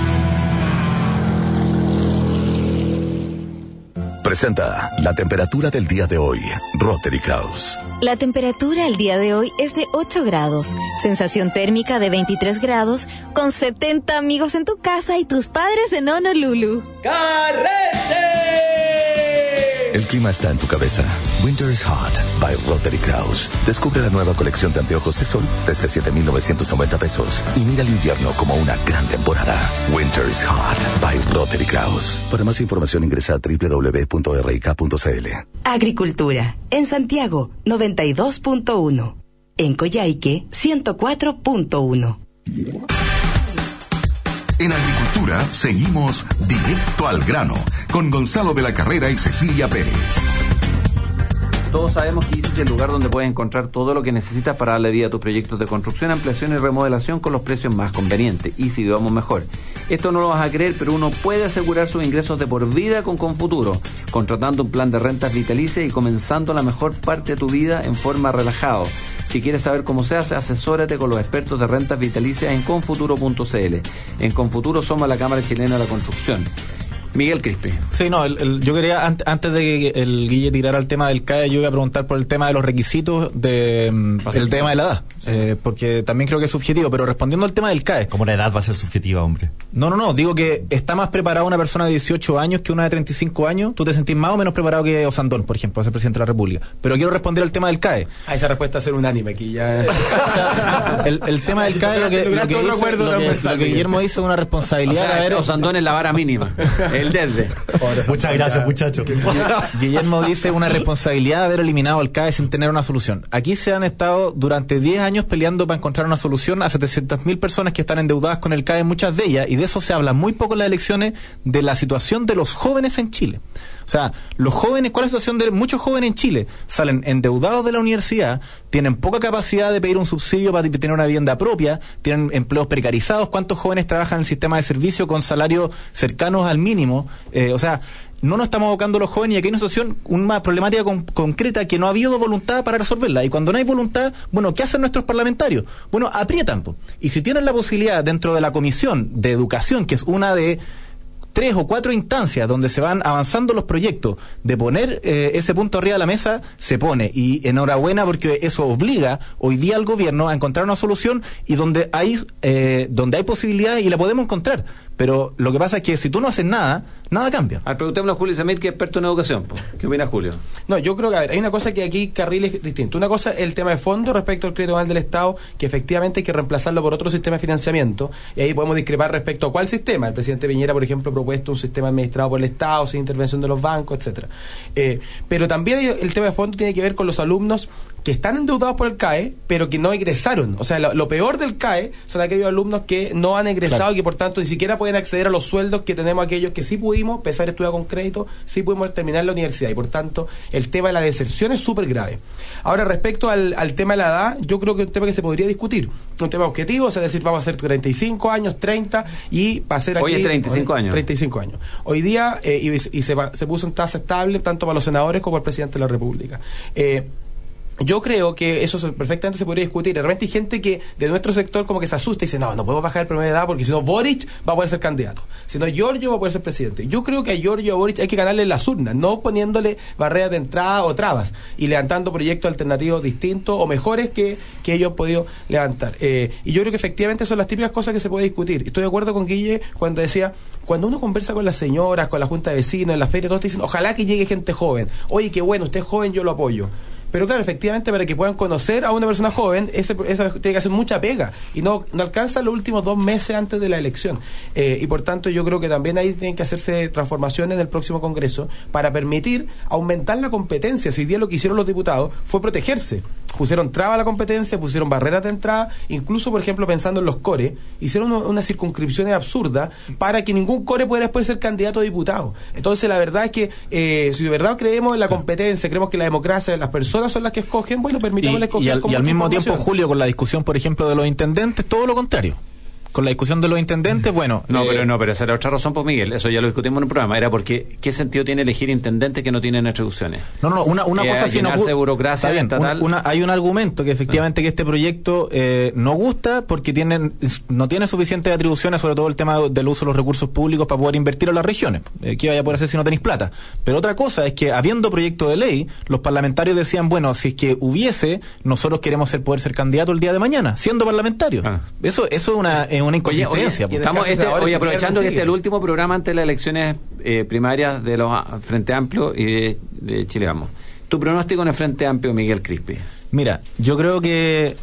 Presenta la temperatura del día de hoy, Rotary House. La temperatura el día de hoy es de ocho grados, sensación térmica de veintitrés grados, con setenta amigos en tu casa y tus padres en Honolulu. ¡Carrete! El clima está en tu cabeza. Winter is Hot by Rotary Kraus. Descubre la nueva colección de anteojos de sol desde siete mil novecientos noventa pesos y mira el invierno como una gran temporada. Winter is Hot by Rotary Kraus. Para más información ingresa a doble u doble u doble u punto r i k punto c l. Agricultura. En Santiago, noventa y dos punto uno. En Coyhaique, ciento cuatro punto uno. En Agricultura seguimos directo al grano con Gonzalo de la Carrera y Cecilia Pérez. Todos sabemos que Easy es el lugar donde puedes encontrar todo lo que necesitas para darle vida a tus proyectos de construcción, ampliación y remodelación con los precios más convenientes. Easy, vivamos mejor. Esto no lo vas a creer, pero uno puede asegurar sus ingresos de por vida con Confuturo, contratando un plan de rentas vitalicias y comenzando la mejor parte de tu vida en forma relajada. Si quieres saber cómo se hace, asesórate con los expertos de rentas vitalicias en confuturo punto c l. En Confuturo somos la Cámara Chilena de la Construcción. Miguel Crispi. Sí, no, el, el, yo quería, an, antes de que el Guille tirara el tema del C A E, yo iba a preguntar por el tema de los requisitos de, del tema de la edad, eh, porque también creo que es subjetivo, pero respondiendo al tema del C A E. ¿Cómo la edad va a ser subjetiva, hombre? No, no, no, digo que está más preparada una persona de dieciocho años que una de treinta y cinco años. Tú te sentís más o menos preparado que Osandón, por ejemplo, a ser presidente de la República. Pero quiero responder al tema del C A E. Ah, esa respuesta va a ser unánime aquí ya. el, el tema del C A E, lo que, lo que, dice, lo que, lo que Guillermo dice es una responsabilidad. O sea, de haber... Osandón es la vara mínima, el desde. Muchas gracias, muchachos. Guillermo dice una responsabilidad de haber eliminado al C A E sin tener una solución. Aquí se han estado durante diez años peleando para encontrar una solución a setecientas mil personas que están endeudadas con el C A E, muchas de ellas, y de eso se habla muy poco en las elecciones, de la situación de los jóvenes en Chile. O sea, los jóvenes, ¿cuál es la situación de muchos jóvenes en Chile? Salen endeudados de la universidad, tienen poca capacidad de pedir un subsidio para tener una vivienda propia, tienen empleos precarizados. ¿Cuántos jóvenes trabajan en el sistema de servicio con salarios cercanos al mínimo? Eh, o sea, no nos estamos abocando a los jóvenes, y aquí hay una situación, una problemática con, concreta que no ha habido voluntad para resolverla. Y cuando no hay voluntad, bueno, ¿qué hacen nuestros parlamentarios? Bueno, aprietan. Po. Y si tienen la posibilidad dentro de la Comisión de Educación, que es una de tres o cuatro instancias donde se van avanzando los proyectos, de poner eh, ese punto arriba de la mesa, se pone. Y enhorabuena, porque eso obliga hoy día al gobierno a encontrar una solución, y donde hay eh, donde hay posibilidad y la podemos encontrar. Pero lo que pasa es que si tú no haces nada, nada cambia. A ver, preguntémosle a Julio Samit, que es experto en educación. ¿Qué opina Julio? No, yo creo que, a ver, hay una cosa que aquí carril es distinto. Una cosa es el tema de fondo respecto al crédito anual del Estado, que efectivamente hay que reemplazarlo por otro sistema de financiamiento, y ahí podemos discrepar respecto a cuál sistema. El presidente Piñera, por ejemplo, ha propuesto un sistema administrado por el Estado, sin intervención de los bancos, etcétera. Eh, pero también el tema de fondo tiene que ver con los alumnos que están endeudados por el C A E, pero que no egresaron. O sea, lo, lo peor del C A E son aquellos alumnos que no han egresado, claro, y que por tanto ni siquiera pueden acceder a los sueldos que tenemos aquellos que sí pudimos, pesar estudiar con crédito, sí pudimos terminar la universidad, y por tanto el tema de la deserción es súper grave. Ahora, respecto al, al tema de la edad, yo creo que es un tema que se podría discutir, un tema objetivo, o sea, es decir, vamos a hacer treinta y cinco años, treinta, y va a ser aquí... Hoy es treinta y cinco años. treinta y cinco años. Hoy día, eh, y, y se, va, se puso en tasa estable tanto para los senadores como para el presidente de la República. Eh, yo creo que eso perfectamente se podría discutir. Realmente hay gente que de nuestro sector como que se asusta y dice, no, no podemos bajar el promedio de edad porque si no Boric va a poder ser candidato, si no Giorgio va a poder ser presidente. Yo creo que a Giorgio o a Boric hay que ganarle en las urnas, no poniéndole barreras de entrada o trabas y levantando proyectos alternativos distintos o mejores que, que ellos han podido levantar. Eh, y yo creo que efectivamente son las típicas cosas que se puede discutir. Estoy de acuerdo con Guille cuando decía, cuando uno conversa con las señoras, con la junta de vecinos, en la feria, todos te dicen, ojalá que llegue gente joven. Oye, qué bueno, usted es joven, yo lo apoyo. Pero claro, efectivamente, para que puedan conocer a una persona joven, ese, esa tiene que hacer mucha pega. Y no, no alcanza los últimos dos meses antes de la elección. Eh, y por tanto, yo creo que también ahí tienen que hacerse transformaciones en el próximo Congreso para permitir aumentar la competencia. Si hoy día lo que hicieron los diputados fue protegerse. Pusieron traba a la competencia, pusieron barreras de entrada, incluso, por ejemplo, pensando en los core, hicieron unas una circunscripciones absurdas para que ningún core pudiera después ser candidato a diputado. Entonces, la verdad es que eh, si de verdad creemos en la competencia, creemos que la democracia, las personas son las que escogen, bueno, permitámosle escoger. Y al, con y al mismo información. tiempo, Julio, con la discusión, por ejemplo, de los intendentes, todo lo contrario. Con la discusión de los intendentes, bueno... No, eh, pero no, pero esa era otra razón, pues Miguel, eso ya lo discutimos en un programa, era porque ¿qué sentido tiene elegir intendentes que no tienen atribuciones? No, no, una, una eh, cosa sí no ocurre, burocracia bien, estatal. Un, una, hay un argumento que efectivamente ah. que este proyecto eh, no gusta porque tienen, no tiene suficientes atribuciones, sobre todo el tema del uso de los recursos públicos para poder invertir en las regiones. Eh, ¿Qué vaya a poder hacer si no tenéis plata? Pero otra cosa es que, habiendo proyecto de ley, los parlamentarios decían, bueno, si es que hubiese, nosotros queremos ser, poder ser candidatos el día de mañana, siendo parlamentarios. Ah. Eso, eso es una, es una inconsistencia. Oye, oye, estamos este, hoy aprovechando que este es el último programa antes de las elecciones eh, primarias de los Frente Amplio y de, de Chile Vamos. ¿Tu pronóstico en el Frente Amplio, Miguel Crispi? Mira, yo creo que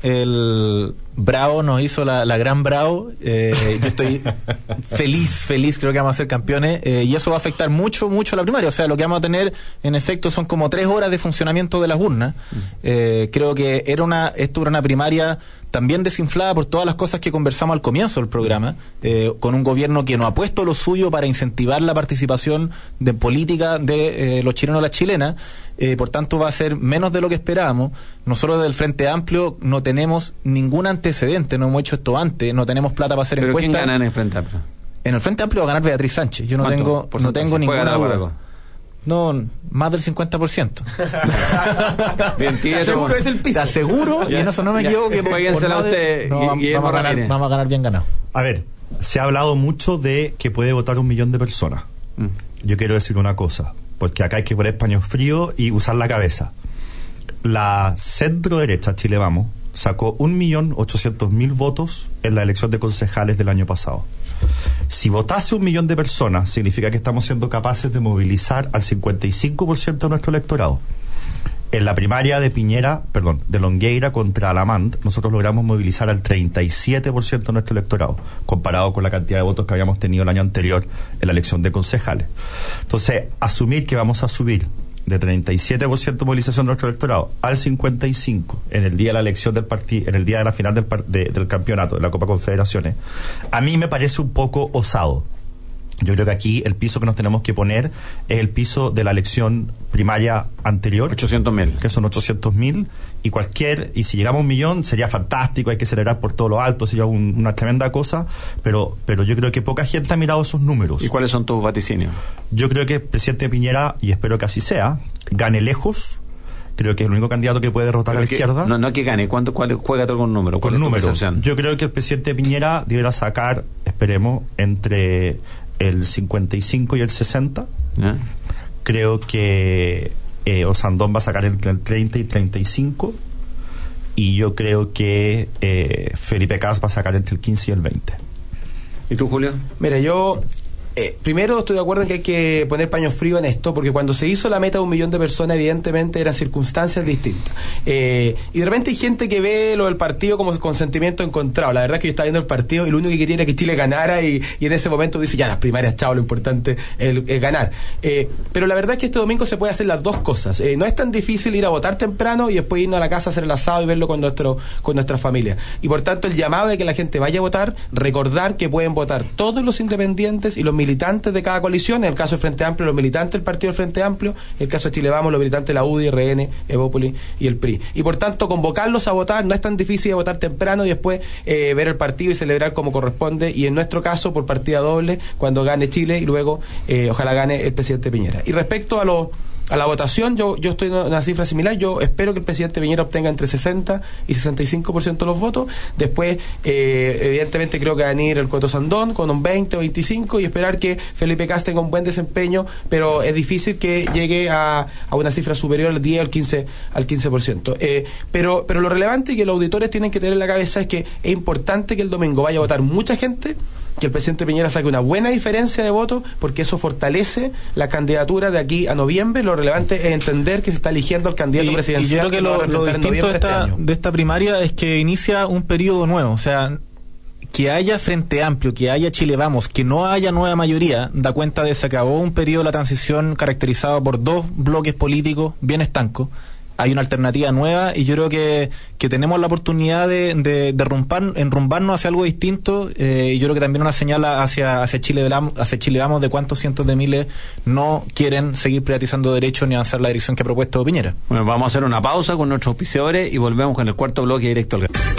el Bravo nos hizo la, la gran Bravo. Eh, yo estoy feliz, feliz, creo que vamos a ser campeones. Eh, y eso va a afectar mucho, mucho a la primaria. O sea, lo que vamos a tener, en efecto, son como tres horas de funcionamiento de las urnas. Eh, creo que era una, esto era una primaria también desinflada por todas las cosas que conversamos al comienzo del programa, eh, con un gobierno que no ha puesto lo suyo para incentivar la participación de política de eh, los chilenos y las chilenas. Eh, por tanto, va a ser menos de lo que esperábamos. Nosotros del Frente Amplio no tenemos ningún antecedente, no hemos hecho esto antes, no tenemos plata para hacer ¿Pero encuestas. ¿Quién gana en el Frente Amplio? En el Frente Amplio va a ganar Beatriz Sánchez. Yo no tengo, no tengo ninguna duda. No, más del cincuenta por ciento. Bien, tío, seguro es el piso. Te aseguro, y en eso no me equivoco, que jueguensela usted. No, vamos, vamos, a ganar, vamos a ganar bien ganado. A ver, se ha hablado mucho de que puede votar un millón de personas. Mm. Yo quiero decir una cosa, porque acá hay que poner paños fríos y usar la cabeza. La centro derecha, Chile Vamos, sacó un millón ochocientos mil votos en la elección de concejales del año pasado. Si votase un millón de personas, significa que estamos siendo capaces de movilizar al cincuenta y cinco por ciento de nuestro electorado. En la primaria de Piñera, perdón, de Longueira contra Alamant, nosotros logramos movilizar al treinta y siete por ciento de nuestro electorado, comparado con la cantidad de votos que habíamos tenido el año anterior en la elección de concejales. Entonces, asumir que vamos a subir de treinta y siete por ciento de movilización de nuestro electorado al cincuenta y cinco por ciento en el día de la elección del partido, en el día de la final del, de, del campeonato, de la Copa Confederaciones, a mí me parece un poco osado. Yo creo que aquí el piso que nos tenemos que poner es el piso de la elección primaria anterior, ochocientos mil, que son ochocientos mil, y cualquier, y si llegamos a un millón sería fantástico, hay que acelerar por todo lo alto, sería un, una tremenda cosa, pero pero yo creo que poca gente ha mirado esos números. ¿Y cuáles son tus vaticinios? Yo creo que el presidente Piñera, y espero que así sea, gane lejos. Creo que es el único candidato que puede derrotar pero a la que, izquierda. No, no que gane, ¿cuánto, cuál, juega algún número? Con números. Yo creo que el presidente Piñera deberá sacar, esperemos, entre el cincuenta y cinco y el sesenta. ¿Eh? Creo que eh, Osandón va a sacar entre el treinta y treinta y cinco, y yo creo que eh, Felipe Cas va a sacar entre el quince y el veinte. ¿Y tú, Julio? Mira, yo eh, primero estoy de acuerdo en que hay que poner paños fríos en esto, porque cuando se hizo la meta de un millón de personas, evidentemente eran circunstancias distintas. Eh, y de repente hay gente que ve lo del partido como con sentimiento encontrado. La verdad es que yo estaba viendo el partido y lo único que quería era que Chile ganara, y, y en ese momento dice, ya, las primarias, chao, lo importante es, es ganar. Eh, pero la verdad es que este domingo se puede hacer las dos cosas. Eh, no es tan difícil ir a votar temprano y después irnos a la casa a hacer el asado y verlo con nuestro con nuestra familia. Y por tanto, el llamado de que la gente vaya a votar, recordar que pueden votar todos los independientes y los militantes de cada coalición. En el caso del Frente Amplio, los militantes del Partido del Frente Amplio; en el caso de Chile Vamos, los militantes de la U D I, R N, Evópolis y el P R I. Y por tanto, convocarlos a votar. No es tan difícil de votar temprano y después eh, ver el partido y celebrar como corresponde, y en nuestro caso por partida doble, cuando gane Chile, y luego eh, ojalá gane el presidente Piñera. Y respecto a los a la votación, yo yo estoy en una cifra similar. Yo espero que el presidente Piñera obtenga entre sesenta y sesenta y cinco por ciento de los votos. Después, eh, evidentemente, creo que va a venir el Coto Sandón con un veinte o veinticinco y esperar que Felipe Cas tenga un buen desempeño, pero es difícil que llegue a, a una cifra superior al diez o al quince, al quince por ciento. Eh, pero, pero lo relevante y que los auditores tienen que tener en la cabeza es que es importante que el domingo vaya a votar mucha gente, que el presidente Piñera saque una buena diferencia de votos, porque eso fortalece la candidatura de aquí a noviembre. Lo relevante es entender que se está eligiendo al candidato y, presidencial. Y yo creo que, que lo, lo distinto de esta, este de esta primaria es que inicia un periodo nuevo, o sea, que haya Frente Amplio, que haya Chile Vamos, que no haya nueva mayoría, da cuenta de que se acabó un periodo de la transición caracterizado por dos bloques políticos bien estancos. Hay una alternativa nueva y yo creo que, que tenemos la oportunidad de, de, de rumbar, enrumbarnos hacia algo distinto, eh, y yo creo que también una señal hacia, hacia Chile hacia Chile Vamos de cuántos cientos de miles no quieren seguir privatizando derechos ni avanzar la dirección que ha propuesto Piñera. Bueno, vamos a hacer una pausa con nuestros auspiciadores y volvemos con el cuarto bloque directo al grano.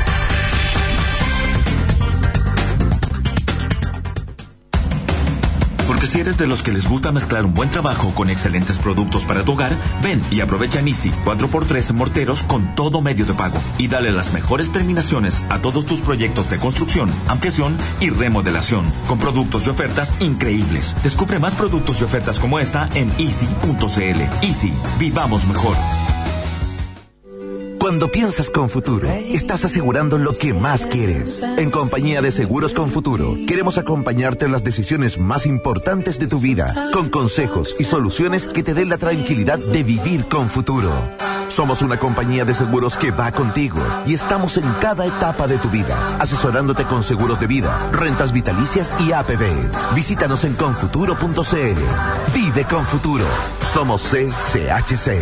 Porque si eres de los que les gusta mezclar un buen trabajo con excelentes productos para tu hogar, ven y aprovecha Nisi cuatro por tres en morteros con todo medio de pago y dale las mejores terminaciones a todos tus proyectos de construcción, ampliación y remodelación con productos y ofertas increíbles. Descubre más productos y ofertas como esta en easy punto cl. Easy, vivamos mejor. Cuando piensas con Futuro, estás asegurando lo que más quieres. En compañía de Seguros con Futuro, queremos acompañarte en las decisiones más importantes de tu vida, con consejos y soluciones que te den la tranquilidad de vivir con futuro. Somos una compañía de seguros que va contigo y estamos en cada etapa de tu vida, asesorándote con seguros de vida, rentas vitalicias y A P B. Visítanos en confuturo punto cl. Vive con Futuro. Somos C C H C.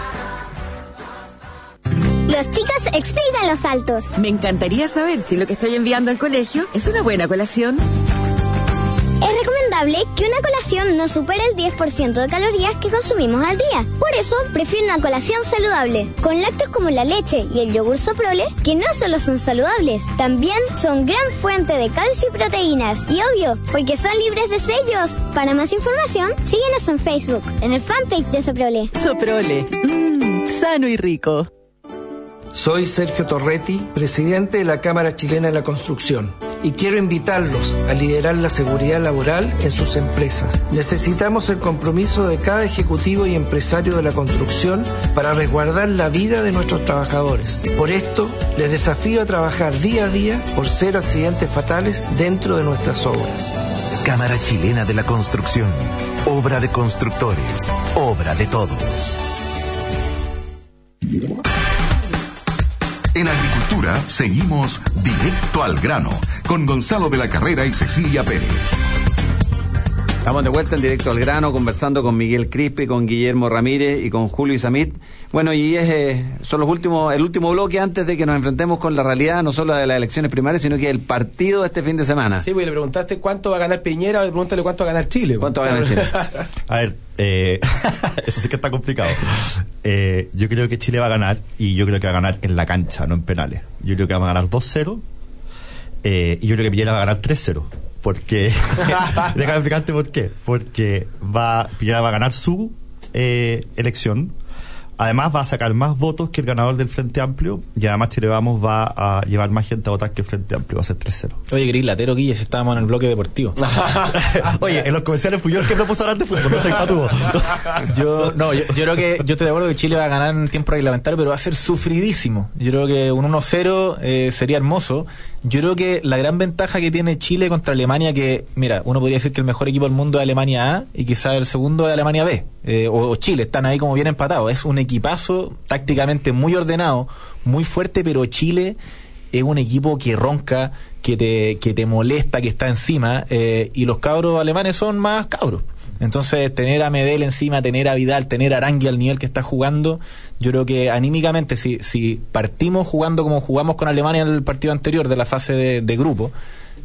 Los chicos explican los saltos. Me encantaría saber si lo que estoy enviando al colegio es una buena colación. Es recomendable que una colación no supere el diez por ciento de calorías que consumimos al día. Por eso, prefiero una colación saludable, con lácteos como la leche y el yogur Soprole, que no solo son saludables, también son gran fuente de calcio y proteínas. Y obvio, porque son libres de sellos. Para más información, síguenos en Facebook, en el fanpage de Soprole. Soprole, mmm, sano y rico. Soy Sergio Torretti, presidente de la Cámara Chilena de la Construcción, y quiero invitarlos a liderar la seguridad laboral en sus empresas. Necesitamos el compromiso de cada ejecutivo y empresario de la construcción para resguardar la vida de nuestros trabajadores. Por esto, les desafío a trabajar día a día por cero accidentes fatales dentro de nuestras obras. Cámara Chilena de la Construcción, obra de constructores, obra de todos. En Agricultura seguimos directo al grano con Gonzalo de la Carrera y Cecilia Pérez. Estamos de vuelta en Directo al Grano conversando con Miguel Crispi, con Guillermo Ramírez y con Julio Isamit. Bueno, y es eh, son los últimos, el último bloque antes de que nos enfrentemos con la realidad, no solo de las elecciones primarias, sino que el partido de este fin de semana. Sí, pues le preguntaste cuánto va a ganar Piñera, o pregúntale cuánto va a ganar Chile. ¿Cuánto va a ganar Chile? A ver, eh, eso sí que está complicado. Eh, yo creo que Chile va a ganar, y yo creo que va a ganar en la cancha, no en penales. Yo creo que va a ganar dos cero, eh, y yo creo que Piñera va a ganar tres cero. Porque, déjame explicarte por qué. Porque va, Piñera va a ganar su eh, elección. Además va a sacar más votos que el ganador del Frente Amplio, y además Chile Vamos va a llevar más gente a votar que el Frente Amplio, va a ser tres cero. Oye, gris latero, Guille, si estábamos en el bloque deportivo. Oye, en los comerciales fui yo el que me puso a hablar de fútbol, no soy patudo. Yo, no, yo, yo creo que, yo estoy de acuerdo que Chile va a ganar en tiempo reglamentario, pero va a ser sufridísimo. Yo creo que un uno cero eh, sería hermoso. Yo creo que la gran ventaja que tiene Chile contra Alemania, que, mira, uno podría decir que el mejor equipo del mundo es Alemania A y quizás el segundo es Alemania B, eh, o, o Chile, están ahí como bien empatados. Es un equipazo tácticamente muy ordenado, muy fuerte, pero Chile es un equipo que ronca, que te, que te molesta, que está encima, eh, y los cabros alemanes son más cabros. Entonces, tener a Medel encima, tener a Vidal, tener a Arangui al nivel que está jugando, yo creo que anímicamente, si, si partimos jugando como jugamos con Alemania en el partido anterior de la fase de, de grupo,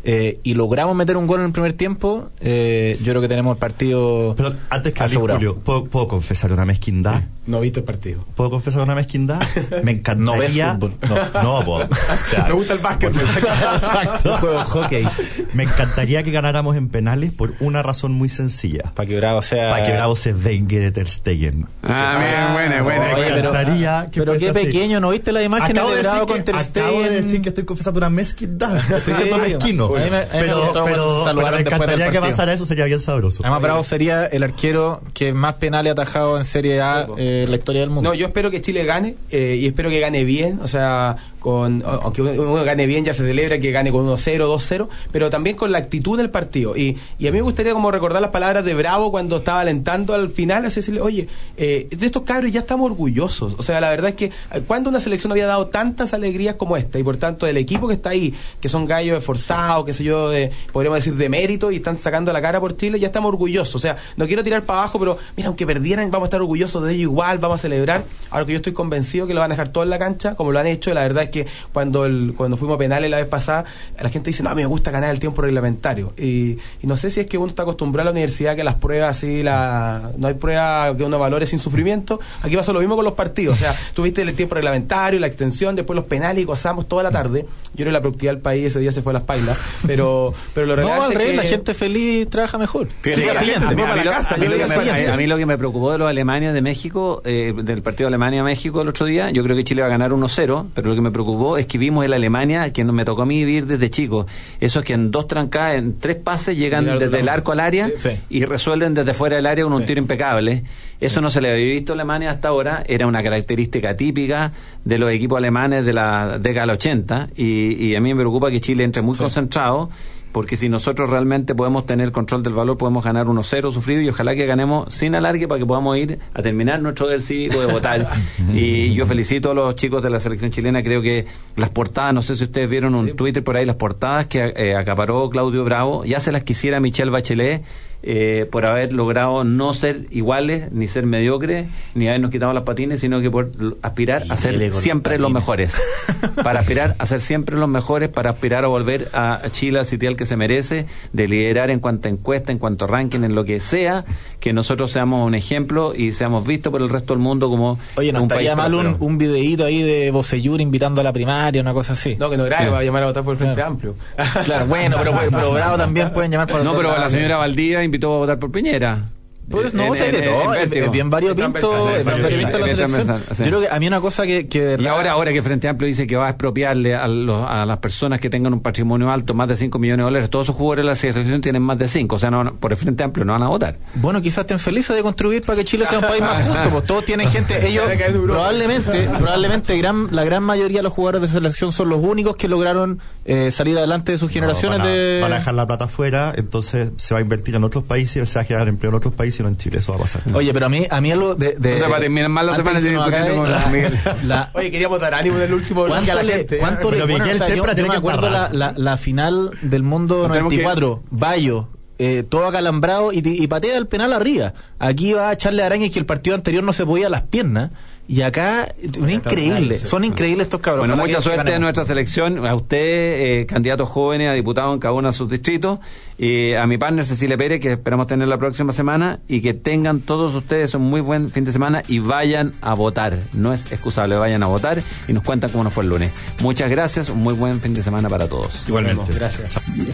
eh, y logramos meter un gol en el primer tiempo, eh, yo creo que tenemos el partido Pero antes que asegurado. Julio, ¿puedo, ¿puedo confesar una mezquindad? No viste el partido. ¿Puedo confesar una mezquindad? Me encantaría... No ves fútbol. No, no po. O sea, me gusta el básquet. Exacto. Juego hockey. Me encantaría que ganáramos en penales por una razón muy sencilla. Para que Bravo sea... Para que Bravo se vengue de Ter Stegen. Ah, bien, buena, buena. Me encantaría que Pero qué fuese así. pequeño, ¿no viste las imágenes Acabo de de Bravo decir con que- Ter Stegen? Acabo de decir que estoy confesando una mezquindad. Estoy Sí, siendo mezquino. a mí me- a mí me pero gustó cuando pero, saludaron pero me después del encantaría que partido. pasara eso, sería bien sabroso. Además, Bravo sería el arquero que más penales ha atajado en Serie A Sí, po. eh, en la historia del mundo. No, yo espero que Chile gane eh, y espero que gane bien, o sea, con aunque uno, uno gane bien ya se celebra que gane con uno cero, dos cero, pero también con la actitud del partido. Y, y a mí me gustaría como recordar las palabras de Bravo cuando estaba alentando al final, así decirle, oye, eh, de estos cabros ya estamos orgullosos. O sea, la verdad es que eh, cuando una selección había dado tantas alegrías como esta, y por tanto del equipo que está ahí, que son gallos esforzados, qué sé yo, de, podríamos decir de mérito, y están sacando la cara por Chile, ya estamos orgullosos. O sea, no quiero tirar para abajo, pero mira, aunque perdieran, vamos a estar orgullosos de ellos igual, vamos a celebrar. Ahora que yo estoy convencido que lo van a dejar todo en la cancha, como lo han hecho. La verdad es que cuando el, cuando fuimos a penales la vez pasada, la gente dice, no, a mí me gusta ganar el tiempo reglamentario. Y, y no sé si es que uno está acostumbrado a la universidad que las pruebas así, la, no hay prueba que uno valore sin sufrimiento. Aquí pasa lo mismo con los partidos. O sea, tuviste el tiempo reglamentario, la extensión, después los penales y gozamos toda la tarde. Yo creo que la productividad del país ese día se fue a las pailas. Pero, pero lo No, relevante al es revés, que- la gente feliz trabaja mejor. Fíjate, Sí, a, la mí, siguiente, a mí- se fue a mí para lo- la casa, a mí yo lo que digo me- la siguiente. a- a mí lo que me preocupó de los Alemania de México, eh, del partido Alemania-México el otro día, yo creo que Chile va a ganar uno cero, pero lo que me preocupó es que vimos el Alemania que no- me tocó a mí vivir desde chico. Eso es que en dos trancadas, en tres pases, llegan Llegar al desde otro el lado. arco al área Sí. y resuelven desde fuera del área con un Sí. tiro impecable. Eso no se le había visto a Alemania hasta ahora, era una característica típica de los equipos alemanes de la década del ochenta, y, y a mí me preocupa que Chile entre muy Sí. concentrado, porque si nosotros realmente podemos tener control del valor, podemos ganar uno cero sufrido, y ojalá que ganemos sin alargue para que podamos ir a terminar nuestro del cívico de votar. Y yo felicito a los chicos de la selección chilena. Creo que las portadas, no sé si ustedes vieron un Twitter por ahí, las portadas que eh, acaparó Claudio Bravo, ya se las quisiera Michelle Bachelet, eh, por haber logrado no ser iguales, ni ser mediocres, ni habernos quitado las patines, sino que por l- aspirar a ser dele con siempre los los patines. mejores. Para aspirar a ser siempre los mejores, para aspirar a volver a Chile al sitial que se merece, de liderar en cuanto a encuesta, en cuanto a ranking, en lo que sea, que nosotros seamos un ejemplo y seamos vistos por el resto del mundo como Oye, no un estaría país mal un, próspero. un videíto ahí de Bocellur invitando a la primaria, una cosa así. No, que no grave, Sí. va a llamar a votar por el Frente Claro. Amplio. Claro, bueno, pero, pero Bravo también pueden llamar por No, otro pero lado. la señora Valdía invitó a votar por Piñera. Pues no, En- o sea, hay de en- todo, en es, Vértigo. es bien variopinto, transversal, es bien variopinto la es selección. transversal, sí. Yo creo que a mí una cosa que, que de Y verdad- ahora, ahora que Frente Amplio dice que va a expropiarle a, los- a las personas que tengan un patrimonio alto, más de cinco millones de dólares, todos esos jugadores de la selección tienen más de cinco, o sea, no, por el Frente Amplio no van a votar. Bueno, quizás estén felices de contribuir para que Chile sea un país más justo, pues todos tienen gente, ellos Van a caer en Europa. probablemente, probablemente gran, la gran mayoría de los jugadores de selección son los únicos que lograron eh, salir adelante de sus generaciones No, van, a, de... van a dejar la plata afuera, entonces se va a invertir en otros países, se va a generar empleo en otros países y no en Chile, eso va a pasar. Oye, pero a mí, a mí algo de... de O sea, para terminar mal, los antes semanas que se nos siguen acabe, discutiendo con la- Miguel. la- Oye, queríamos dar ánimo en el último bloque a ¿Cuánto la le, gente. cuánto le- Pero bueno, Miguel o sea, siempre yo, tiene yo me que acuerdo la, embarrar. la, la final del mundo Nos tenemos noventa y cuatro, Bayo, eh, todo acalambrado y, y patea el penal arriba. Aquí va a echarle araña que el partido anterior no se podía a las piernas. Y acá, es increíble, son increíbles estos cabros. Bueno, Ojalá mucha que suerte ganemos. en nuestra selección. A usted, eh, candidatos jóvenes a diputados en cada uno de sus distritos. Y a mi partner Cecilia Pérez, que esperamos tener la próxima semana. Y que tengan todos ustedes un muy buen fin de semana y vayan a votar. No es excusable, vayan a votar y nos cuentan cómo nos fue el lunes. Muchas gracias, un muy buen fin de semana para todos. Igualmente. Gracias.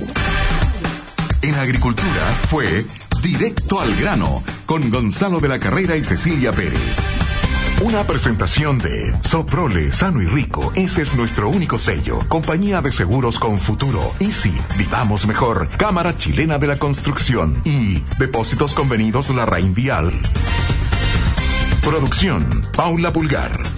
En agricultura fue Directo al Grano con Gonzalo de la Carrera y Cecilia Pérez. Una presentación de Soprole, sano y rico. Ese es nuestro único sello. Compañía de seguros con futuro. Easy, vivamos mejor. Cámara Chilena de la Construcción. Y Depósitos Convenidos La Rain Vial. Producción, Paula Pulgar.